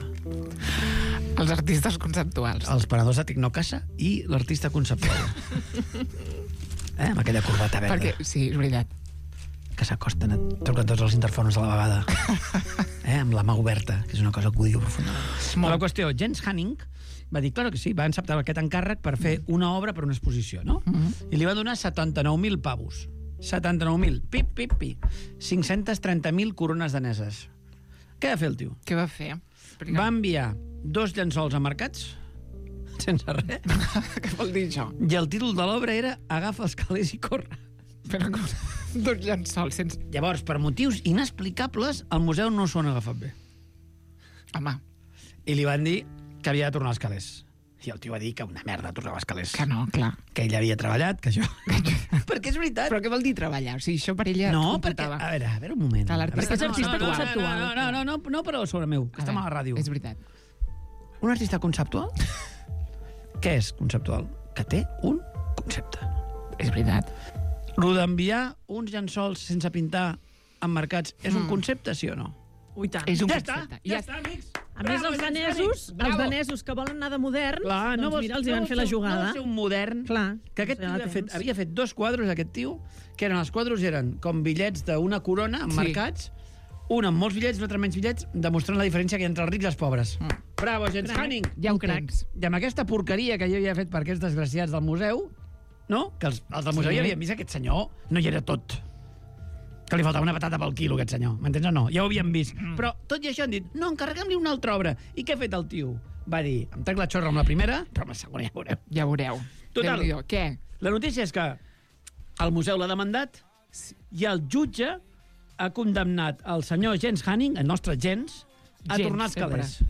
Els artistes conceptuals. Els paradors de Tecnocasa i l'artista conceptual. eh, amb aquella corbata verda. Perquè, sí, és veritat. Que s'acosten a trucar tots els interfonos a la vegada. eh, amb la mà oberta, que és una cosa que ho diu profundament. Però la qüestió, Jens Hannig va dir, claro que sí, va acceptar aquest encàrrec per fer una obra per una exposició, no? I li va donar setanta-nou mil pavos. setanta-nou mil. Pip, pip, pip. cinc-centes trenta mil corones daneses. Què va fer el tio? Què va fer? Perquè... Va enviar dos llençols a mercats, sense res, Què vol dir això? i el títol de l'obra era Agafa els calés i corre. Però com... dos llençols sense... Llavors, per motius inexplicables, el museu no s'ho han agafat bé. Home, I li van dir que havia de tornar als calés. I el tio va dir que una merda tornava als calés. que no, clar. Que ell havia treballat, que això... perquè és veritat. Però què vol dir treballar? O sigui, això per ella... No, et perquè... computava. A veure, a veure un moment. Que l'artista A veure, és artista no, no, conceptual. No, no, no, no, no, no però sobre meu, que A estem a veure, la ràdio. És veritat. Un artista conceptual? Què és conceptual? Que té un concepte. És veritat. Lo d'enviar uns llençols sense pintar en mercats és un Mm. concepte, sí o no? Ui, tant. És un Ja concepte. està, ja està, amics. A més, els danesos, els danesos que volen anar de modern, Clar, doncs vols- mira, els hi no van vols fer la ser- No jugada. vols ser un modern. Clar. Que aquest ja tio la havia fet, tens. havia fet dos quadros, aquest tio, que eren els quadros eren com bitllets d'una corona en Sí. mercats, un amb molts bitllets, un altre amb menys bitllets, demostrant la diferència que hi ha entre els rics i els pobres. Mm. Bravo, Jens Crac. Hannig! Ja ho crac. tens. I amb aquesta porqueria que jo havia fet per aquests desgraciats del museu, no? Que els, els del museu Sí. ja havien vist que aquest senyor no hi era tot. Que li faltava una patata pel quilo, aquest senyor. M'entens o no? Ja ho havíem vist. Mm. Però tot i això han dit, no, encarreguem-li una altra obra. I què ha fet el tio? Va dir, em trec la xorra amb la primera, però amb la segona ja veureu. Ja veureu. Total. Déu-n'hi-do. Què? La notícia és que el museu l'ha demandat i el jutge ha condemnat el senyor Jens Hannig, el nostre Jens, a Jens, tornar als sempre. calés.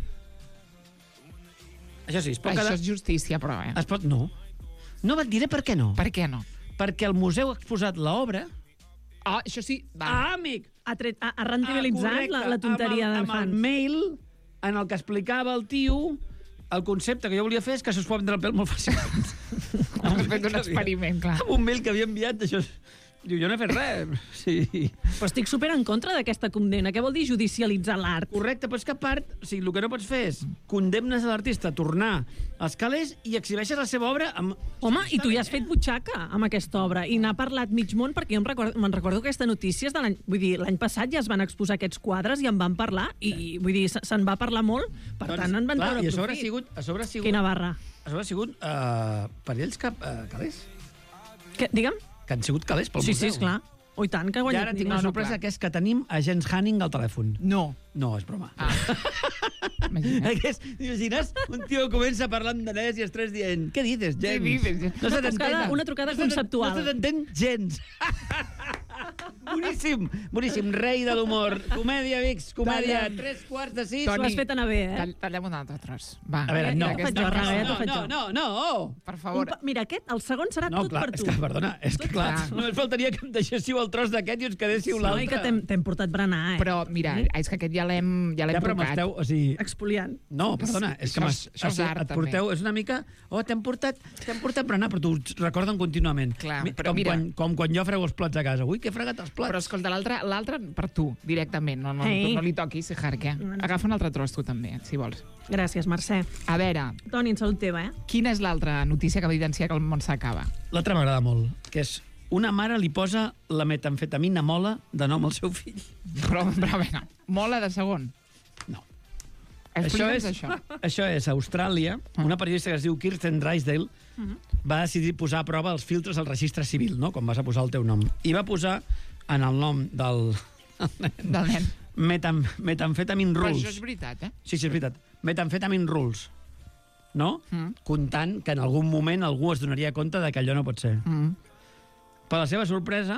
Això sí, es pot Això quedar... és justícia, però, eh? Es pot... No. No et diré per què no. Per què no? Perquè el museu ha exposat l'obra... Ah, això sí. Va. Ah, amic! Ha, tret, ha, ha rendibilitzat Ah, correcte, la, la tonteria amb el, d'en amb el Hans. mail en el que explicava el tio el concepte que jo volia fer és que se us pot vendre el pèl molt fàcilment. Has fet un experiment, clar. Amb un mail que havia enviat d'això... Diu, jo no he fet res. Sí. Però estic super en contra d'aquesta condemna. Què vol dir judicialitzar l'art? Correcte, però és que a part, o sigui, el que no pots fer és condemnes a l'artista a tornar als calés i exhibeixes la seva obra amb... Home, i tu ja has fet butxaca amb aquesta obra i n'ha parlat mig món, perquè jo em recordo, me'n recordo aquesta notícia de l'any... Vull dir, l'any passat ja es van exposar aquests quadres i en van parlar, i vull dir, se- se'n va parlar molt, per Doncs, tant en van clar, treure i a sobre ha profit. sigut... A sobre ha sigut, Quina barra. a sobre ha sigut uh, per ells cap, uh, calés. Que, digue'm? Que han sigut calés pel Sí, sí, museu. esclar. Oh, i tant, que ha I guanyat ara tinc diners. una sorpresa, que és que tenim a Jens Hannig al telèfon. No. No, és broma. Ah. Imagina't. Aquest, t'imagines? Un tio comença parlant danès i els tres dient què dices, Què gens? dices? No se Una trucada- t'entén. una trucada no se- conceptual. No se t'entén gens. Boníssim, boníssim. Rei de l'humor. Comèdia, Vix, comèdia. Talla. Tres quarts de sis. T'ho has fet anar bé, eh? Tall- Tallem un altre tros. Va. A veure, Eh, no. ja t'ho faig jo, Aquesta- Raga, ja t'ho No, faig no, jo. no, no. Per Un favor. pa- Mira, aquest, el segon serà No, tot clar, per és tu. que, perdona, és que clar, clar. només faltaria que em deixéssiu el tros d'aquest i us quedéssiu No, l'altre. i que t'hem t'hem portat berenar, eh? Però, mira, és que aquest ja l'hem ja l'hem Ja, però trucat. m'esteu... O sigui, Expoliant. no, perdona, és que Això m'has- és- això és o sigui, art, et porteu... És una mica... Oh, t'hem portat, t'hem portat berenar, però t'ho recorden contínuament. Clar, Mi- però com, mira- quan, com quan jo frego els plats a casa. Ui, que he fregat els plats. Però escolta, l'altre l'altre per tu, directament. No, no, Ei. tu no li toquis, Jarque. Agafa un altre tros tu també, si vols. Gràcies, Mercè. A veure, Toni, en salut teva, eh? quina és l'altra notícia que va evidenciar que el món s'acaba? L'altre m'agrada molt, que és una mare li posa la metamfetamina mola de nom al seu fill. Però, però a veure, mola de segon. No. Explica'ns Això és, això. això és a Austràlia. Una periodista que es diu Kirsten Drysdale va decidir posar a prova els filtres al registre civil, no? Com vas a posar el teu nom. I va posar en el nom del... Del nen. Metam, metamfetamin Però rules. això és veritat, eh? Sí, sí, és veritat. Metamfetamin rules. no? Mm. Comptant que en algun moment algú es donaria compte de que allò no pot ser. Mm. Per la seva sorpresa,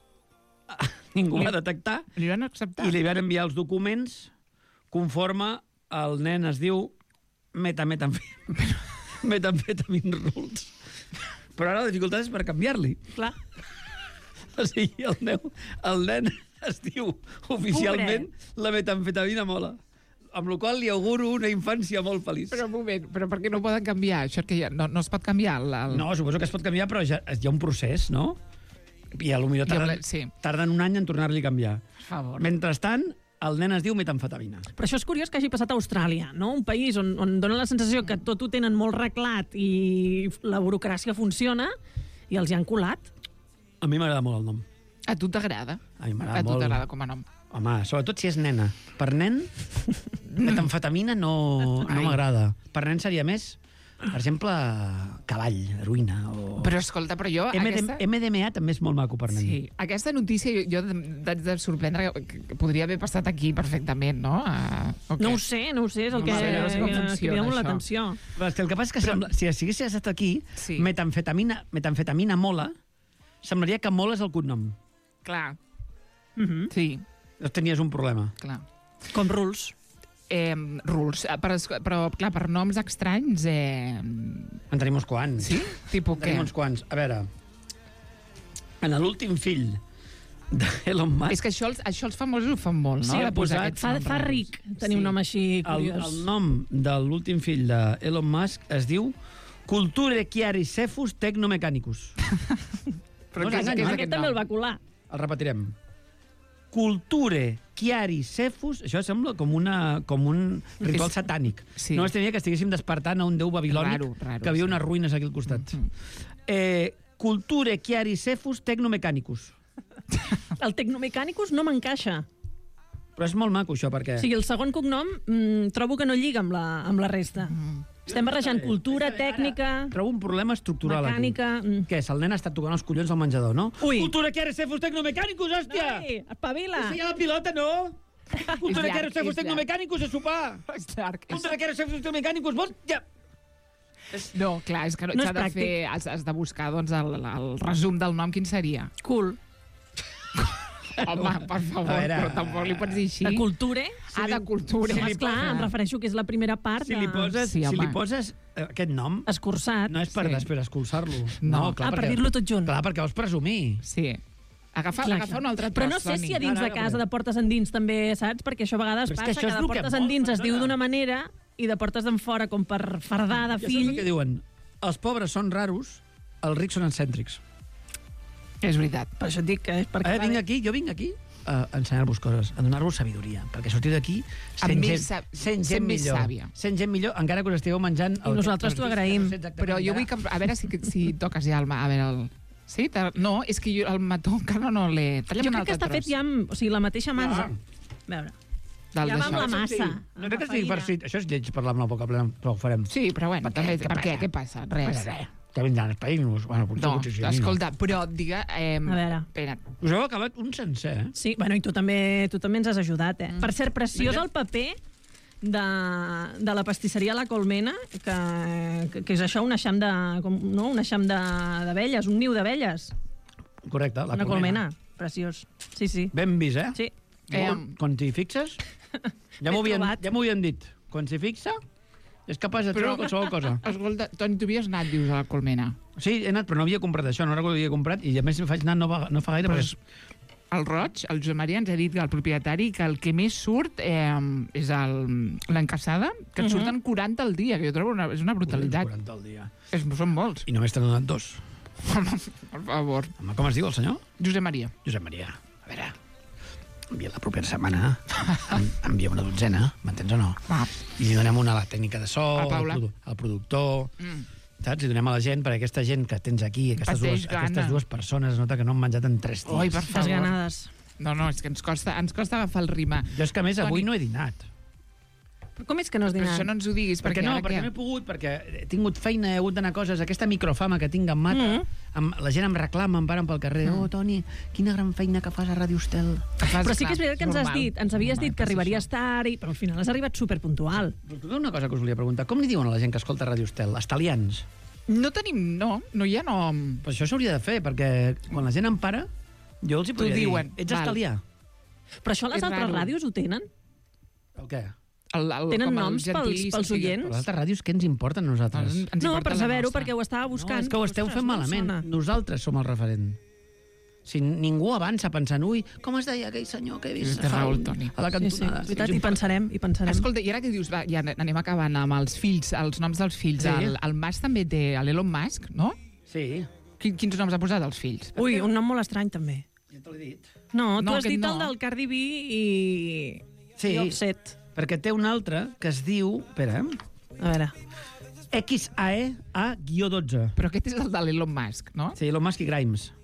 ningú Li- va detectar Li van acceptar. i li van enviar els documents conforme el nen es diu metametamfetamin metamfetamin rules. Però ara la dificultat és per canviar-li. Clar. O sigui, el, meu, el nen es diu oficialment la metamfetamina mola. Amb la qual li auguro una infància molt feliç. Però un moment, però per què no poden canviar? Això que ja no, no es pot canviar? El, el... No, suposo que es pot canviar, però ja, hi ha un procés, no? I a lo millor tarden, sí. tarden un any en tornar-li a canviar. Per favor. Mentrestant, el nen es diu metamfetamina. Però això és curiós que hagi passat a Austràlia, no? Un país on, on dona la sensació que tot ho tenen molt reglat i la burocràcia funciona, i els hi han colat. A mi m'agrada molt el nom. A tu t'agrada? A mi m'agrada A tu molt. t'agrada com a nom? Home, sobretot si és nena. Per nen, metamfetamina no, no Ai. m'agrada. Per nen seria més, per exemple, cavall, heroïna o... Però escolta, però jo... M D, aquesta... M D M A també és molt maco per nen. Sí, aquesta notícia jo, jo d'haig de sorprendre que, que podria haver passat aquí perfectament, no? Uh, okay. No ho sé, no ho sé, és el No que sé, no sé com eh, funciona, crida molt això. l'atenció. Però és que el que passa és que sembla, si hagués estat aquí, Sí. metamfetamina, metamfetamina mola, semblaria que mola és el cognom. Clar, Mhm. sí, Llavors tenies un problema. clar. Com rules. Eh, rules, eh, però, però clar, per noms estranys... Eh... En tenim uns quants. Sí? Tipo En què? tenim uns quants. A veure, en l'últim fill d'Elon Musk, És que això els, això els famosos ho fan molt, no? Sí, De ha posar posat- aquests Fa, noms fa raros. ric tenir un nom així el, curiós. el nom de l'últim fill d'Elon Musk es diu Culture Chiaricephus Technomechanicus. Però No què és, s'enganyi. què és Aquest aquest també el nom? va colar. El repetirem. Culture Chiaricephus, això sembla com, una, com un ritual És- satànic. sí. No tenia que estiguéssim despertant a un déu babilònic Raro, raro, que havia sí. unes ruïnes aquí al costat. Eh, Culture Chiaricephus Technomechanicus. El Tecnomechanicus no m'encaixa. Però és molt maco, això, perquè... O sigui, el segon cognom mm, trobo que no lliga amb la, amb la resta. Estem barrejant cultura, tècnica, Trobo un problema estructural mecànica... aquí. Mm. Què és? El nen ha estat tocant els collons al menjador, no? Ui. Cultura Chiaricephus Technomechanicus, hòstia! Ai, espavila! Sí, la pilota, no? Cultura llarg, Chiaricephus és llarg. Technomechanicus a sopar! És llarg. És... Cultura Chiaricephus Technomechanicus, vols? Ja! No, clar, és que no, No s'ha és de pràctic. fer... Has, has de buscar, doncs, el, el resum del nom, quin seria? Cool. Home, per favor, A veure, però tampoc li pots dir així. De culture? Ah, de cultura. si li Home, esclar, poses- em refereixo que és la primera part Si li de... poses, Sí, si home. li poses eh, aquest nom, Escurçat. no és per Sí. després escolçar-lo. No. clar, Ah, per perquè- dir-lo tot junt. Clar, perquè vols presumir. Sí. Agafa, Clar, agafa clar. un altre tros, Però no sé Toni. si a dins Ara, de ara, casa, ara. de portes endins, també, saps? Perquè això a vegades Però és que passa això que, és de el que portes vol, endins es diu perdona. d'una manera i de portes d'enfora, com per fardar de Ja saps el que fill... diuen? Els pobres són raros, els rics són excèntrics. És veritat. Per això et dic que és perquè... Eh, vinc aquí, jo vinc aquí a ensenyar-vos coses, a donar-vos sabidoria, perquè sortiu d'aquí Amb sent, més gent, sa- sent sent gent més millor. sàvia. Sent gent millor, encara que us estigueu menjant... I nosaltres t'ho agraïm. Però jo vull que... A veure si, si toques ja el... ma- A veure, el... Sí? te- No, és que jo el mató encara no l'he... Talla'm Jo un crec que altre està fet tros ja amb... O sigui, la mateixa massa. Ah. A veure. del ja va amb d'això. la massa. No crec que estigui farcit. Això és lleig parlar amb la boca plena, però ho farem. Sí, però bueno, també... què Per què? passa? Què passa? Res. Que vindran els països. Bueno, potser, No, potser sí, escolta, però diga... Eh, A veure. Espera. Us heu acabat un sencer, eh? Sí, bueno, i tu també, tu també ens has ajudat, eh? Mm. Per cert, preciós el paper de, de la pastisseria La Colmena, que, que, que és això, un eixam de, com, no? un eixam de- d'abelles, un niu d'abelles. Correcte, la Una colmena. colmena. Preciós. Sí, sí. Ben vist, eh? Sí. Eh, Molt- Quan t'hi fixes, ja m'ho Ben havien, trobat. ja m'ho havien dit. Quan s'hi fixa, és capaç de treure qualsevol cosa. Escolta, Toni, tu havies anat, dius, a la Colmena. Sí, he anat, però no havia comprat això, no recordo que havia comprat, i a més faig anar no, va, no fa gaire, Però però és- El Roig, el Josep Maria, ens ha dit que el propietari que el que més surt eh, és el- l'encaçada, que et Mhm. surten quaranta al dia, que jo trobo una, és una brutalitat. quaranta al dia. És, són molts. I només t'han donat dos. Per favor. Home, com es diu el senyor? Josep Maria. Josep Maria. A veure, envia la propera setmana, en, envia una dotzena, m'entens o no? Va. I li donem una a la tècnica de so, A Paula. al, produ al productor, Mm. saps? I donem a la gent, perquè aquesta gent que tens aquí, aquestes, Pateix dues, gana. aquestes dues persones, es nota que no han menjat en tres dies. Oi, per favor. Desganades. No, no, és que ens costa, ens costa agafar el rima. Jo és que, a més, avui Toni. no he dinat. Però com és que no has Però dinat? això no ens ho diguis, Perquè perquè, no, ara perquè què? no he pogut, perquè he tingut feina, he hagut d'anar a coses, aquesta microfama que tinc em mata, Mm. em, la gent em reclama, em paren pel carrer. Mm. Oh, Toni, quina gran feina que fas a Ràdio Estel. Però sí que és veritat que ens has normal. dit, ens havies Normal dit que passi arribaries això. tard, i, però al final has arribat superpuntual. Però una cosa que us volia preguntar. Com li diuen a la gent que escolta Ràdio Estel? Estalians. No tenim, no, no hi ha nom. Pues això s'hauria de fer, perquè quan la gent em para, jo els hi T'ho podria diuen, dir, ets val. estalià. Però això les És altres raro. ràdios ho tenen? El què? El, el, Tenen com el noms pels- gentilici, pels o sigui, oients? Però les altres ràdios, què ens importen a nosaltres? Ens, ens No, importa per la saber-ho, nostra. perquè ho estava No, buscant. és que ho esteu Ostres, fent no em malament. sona. Nosaltres som el referent. Si ningú avança pensant, ui, com es deia aquell senyor que he vist Té fa raó, un- Toni. a la Sí, sí, cantonada? és veritat, hi pensarem, hi pensarem. Escolta, i ara que dius, va, ja anem acabant amb els fills, els noms dels fills. Sí. El, el Mas també té l'Elon Musk, no? Sí, Quin, quins noms ha posat als fills? Ui, un nom molt estrany, també. ja te l'he dit. No, tu No, has aquest dit no. el del Cardi B i... Sí. i Offset. Perquè té un altre que es diu... Espera, eh? A veure. X A E A dotze. Però aquest és el de l'Elon Musk, no? Sí, Elon Musk i Grimes.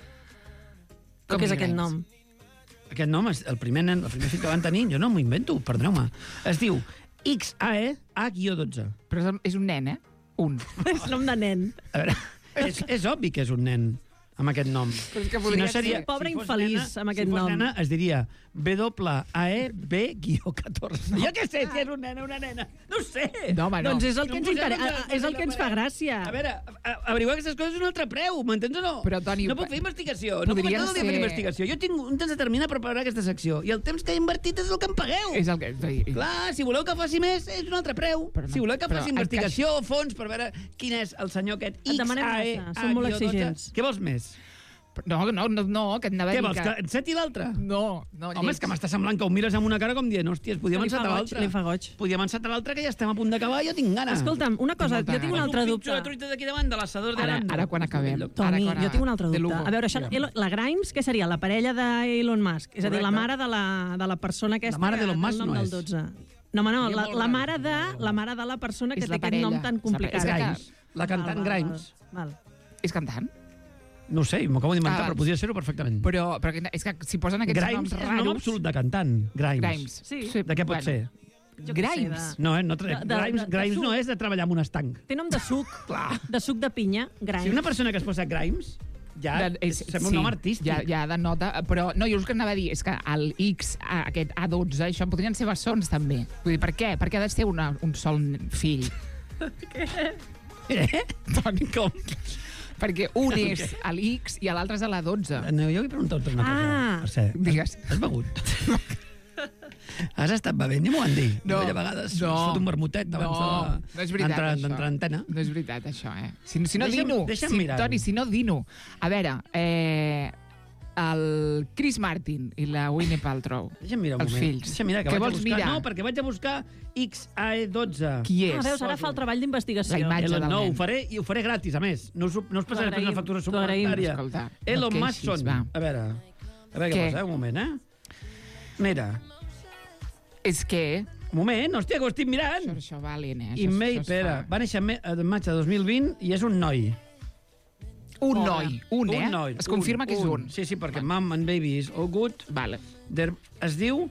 Com que és li aquest agrada? nom? Aquest nom, és el primer nen, el primer fill que van tenir, jo no m'ho invento, perdoneu-me. Es diu X A E A dotze. Però és, és un nen, eh? Un. És nom de nen. A veure, és, és obvi que és un nen amb aquest nom. Però és que podria ser- Pobre fos infeliç nena, amb aquest si fos nom. nena, es diria W A E B catorze. Jo què sé, si és un nen o una nena. No ho sé. No, home, no. Doncs és el que No ens, em inter... posem a- és el que ens fa gràcia. A veure, a- averiguar aquestes coses és un altre preu, m'entens o no? Però, Toni, no puc fer investigació, no puc podrien estar tot el dia fent ser- investigació. Jo tinc un temps determinat per preparar aquesta secció, i el temps que he invertit és el que em pagueu. És el que... Clar, si voleu que faci més, és un altre preu. Però no- si voleu que però faci en investigació a fons per veure quin és el senyor aquest Et demanem X A E massa, som molt A dotze, exigents. Què vols més? No, no, no, no, que et anava a Què dir vols, que enceti l'altre? No, no, Home, és que m'està semblant que ho mires amb una cara com dient, hòsties, podíem Li fa encetar goig, l'altre. li fa goig. Podíem encetar l'altre, que ja estem a punt d'acabar i jo tinc gana. Escolta'm, una cosa, molta jo tinc un gana. altre Un dubte. pinxo de truita d'aquí davant de l'assador de Ara, Lando. ara quan acabem. Toni, Ara, quan jo tinc un altre de dubte. Lugo. A veure, això, Digue'm. la Grimes, què seria? La parella d'Elon Musk? És a dir, la Correcte. mare de la, de la persona aquesta La mare que d'Elon té el Musk nom no del és. dotze. No, home, no, Seria la, molt la, raro. mare de, la mare de la persona que És té la aquest parella. nom tan complicat. És que- Grimes, la cantant Val, val, Grimes. Val, val. És cantant? No ho sé, m'ho acabo d'inventar, Ah, però podria ser-ho perfectament. Però, però que- és que si posen aquests Grimes noms és raros... nom absolut de cantant. Grimes. Grimes. Sí. De què pot Bueno. ser? Jo què sé, Grimes. de- No, eh? No tra... De- de- Grimes, de- de Grimes suc. no és de treballar amb un estanc. Té nom de suc. Clar. De suc de pinya, Grimes. Si una persona que es posa Grimes, ja De- és- sembla un nom artístic. Ja, ja denota, però no, jo el que anava a dir és que el X, a- aquest A dotze, això podrien ser bessons també. Vull dir, per què? Perquè ha de ser una, un sol fill. Eh? Toni, com? Perquè un és a l'X i l'altre és a la dotze. No, jo he preguntat per una cosa. Ah. Per ser, Digues. Has begut? Has estat bevent? Ja m'ho van dir. No, Jo a vegades no. es fot un vermutet abans No, de- no és veritat, d'entrar- això. d'entrar a antena. No és veritat, això, eh? Si, si no, Deixa'm- dino. deixa'm si, mirar-ho. Toni, si no, dino. A veure, eh, el Chris Martin i la Winnie Paltrow. Deixa'm mirar un Els moment. fills. Deixa'm mirar, que Què vaig a vols buscar... mirar? No, perquè vaig a buscar X A E dotze. Qui és? Ah, veus, ara fa el treball d'investigació. La imatge Elon, del no, nen. ho faré, i ho faré gratis, a més. No us, no us passaré T'ho després una agraïm, factura t'ho agraïm. suplementària. Escolta, no Elon et Musk queixis, són... va. A veure, a veure què Què? posa, eh? Un moment, eh? Mira, És que... un moment, hòstia, que ho estic mirant. Això, això valen, eh? Això, I May, això es espera, fa. va néixer me- en maig de dos mil vint i és un noi. Un Home. noi, un, eh? Un noi. Es confirma que és un. Sí, sí, perquè Mom and Baby is all good. Vale. There, es diu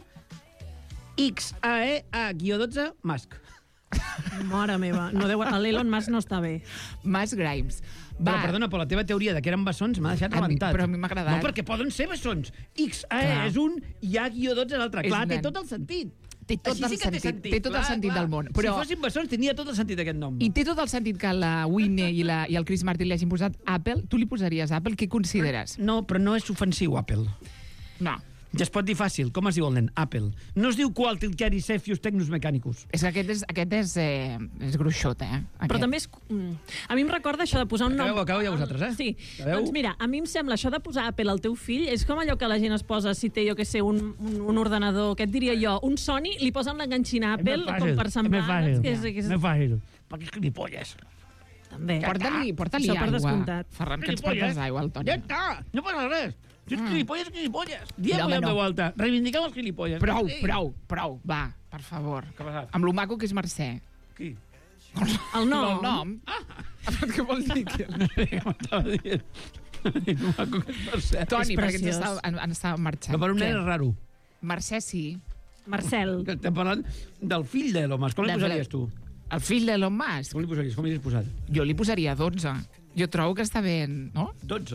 X A E A dotze Musk. Mare meva. No deu... L'Elon Musk no està bé. Mas Grimes. Però, Va. perdona, però la teva teoria de que eren bessons m'ha deixat A mi- rebentat. però a mi m'ha agradat. No, perquè poden ser bessons. X A E Clar. és un i A dotze és l'altre. És Clar, un té nen. tot el sentit. Té tot Així el sí que té sentit, sentit. té tot el clar, sentit clar. del món, però- Si fossin bessons, tindria tot el sentit aquest nom. I té tot el sentit que la Winnie i, la, i el Chris Martin li hagin posat Apple. Tu li posaries Apple? Què consideres? No, però no és ofensiu, Apple. No. Ja es pot dir fàcil. Com es diu el nen? Apple. No es diu Qualtieri Cefius Tecnus Mechanicus. És que aquest és, aquest és, eh, és gruixot, eh? Aquest. Però també és... mm, A mi em recorda això de posar un nom... Acabeu, acabeu ja vosaltres, eh? Sí. Acabeu? Doncs mira, a mi em sembla això de posar Apple al teu fill és com allò que la gent es posa si té, jo que sé, un, un, un ordenador, què et diria jo, un Sony, li posen l'enganxina Apple com per semblar... fàcil. Que és, que és, Més fàcil. Perquè és gilipolles. també. Porta-li porta Això per aigua. descomptat. Ferran, que ens portes aigua, el Toni. Ja està, no passa res. Si ets gilipolles, gilipolles. Diem No, no, home, en no. veu alta. Reivindiquem els gilipolles. Prou, Sí. prou, prou. Va, per favor. Què ha passat? Amb lo maco que és Mercè. Qui? El nom. El nom. Ah. Què vol dir? Que... M'estava dient. No maco que és Mercè. Toni, És perquè ens preciós. estava, en, en estava marxant. No, per un Què? nen és raro. Mercè sí. Marcel. Que estem parlant del fill d'Elon Musk. Com li De- posaries tu? El fill d'Elon Musk. Com li posaries? Com li has posat? Jo li posaria dotze. Jo trobo que està bé, no? dotze.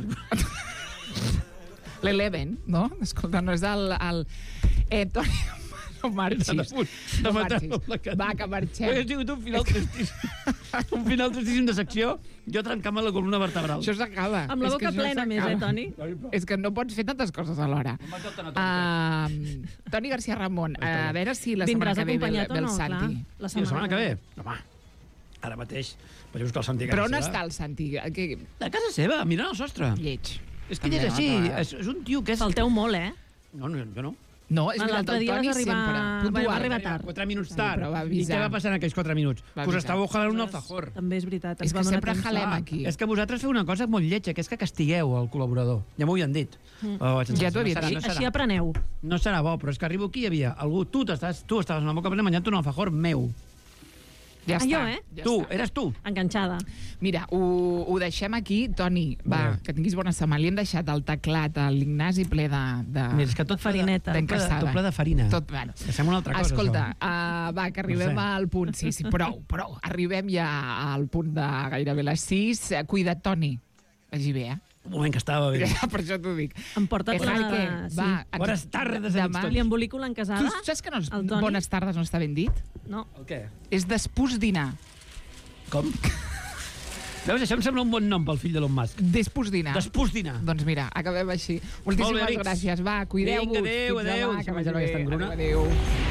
L'Eleven, no? Escolta, no és el... el... Eh, Toni, no marxis. No marxis. la cara. Va, que marxem. He tingut un final tristíssim. un final tristíssim de secció, jo trencant-me la columna vertebral. Això s'acaba. Amb la És boca que això plena més, eh, s'acaba. Toni? És que no pots fer tantes coses alhora. Uh, Toni García Ramon, a veure si la setmana Vindràs que ve ve, acompanyat ve o el no? Santi. Clar, la Sí, la setmana que ve? ve. Home, ara mateix vaig a buscar el Santi a Però casa on seva. està el Santi? Que... A casa seva, mirant el sostre. Lleig. És que ell és així, és, és un tio que és... Falteu molt, eh? No, no, jo no. No, és Ah, veritat, l'altre el dia Toni vas arribar- sempre. va- Puntual. va arribar tard. Quatre minuts Sí, tard. però va I avisar. què va passar en aquells quatre minuts? Va Us avisar. estàveu jalant un alfajor. També és veritat. És ens va que donar sempre temps. jalem Ah, aquí. És que vosaltres feu una cosa molt lletja, que és que castigueu el col·laborador. Ja m'ho havien dit. Mm. Oh, Ja t'ho he dit. no serà, no Així serà. apreneu. No serà bo, però és que arribo aquí i hi havia algú... Tu, t'estàs, tu estaves amb la boca plena menjant un alfajor meu. Ja Ah, està. jo, eh? Ja tu, està. eres tu. Enganxada. Mira, ho, ho deixem aquí. Toni, va, Bé. que tinguis bona setmana. Li hem deixat el teclat a l'Ignasi ple de... de... Mira, és que tot Farineta. Tot ple de, D'encassada. tot ple de farina. Tot, bueno. Que sembla una altra cosa, Escolta, això. uh, va, que arribem No sé. al punt. Sí, sí, prou, prou. Arribem ja al punt de gairebé les sis. Eh, Cuida't, Toni. Vagi bé, eh? Un moment que estava bé. Ja, per això t'ho dic. Em porta Eh, la... Jaque, va. Sí. Bones tardes, Demà. amics Li embolico l'encasada? Tu saps que no és, El Toni? bones tardes no està ben dit? No. El què? És despús dinar. Com? Veus, això em sembla un bon nom pel fill d'Elon Musk. Despús dinar. Despús dinar. Doncs mira, acabem així. Molt bé, Moltíssimes amics. gràcies. Va, cuideu-vos. Vinga, adéu, Fins adéu. demà, Si que vaig vagi a aquesta bé. engruna. Adéu, adéu.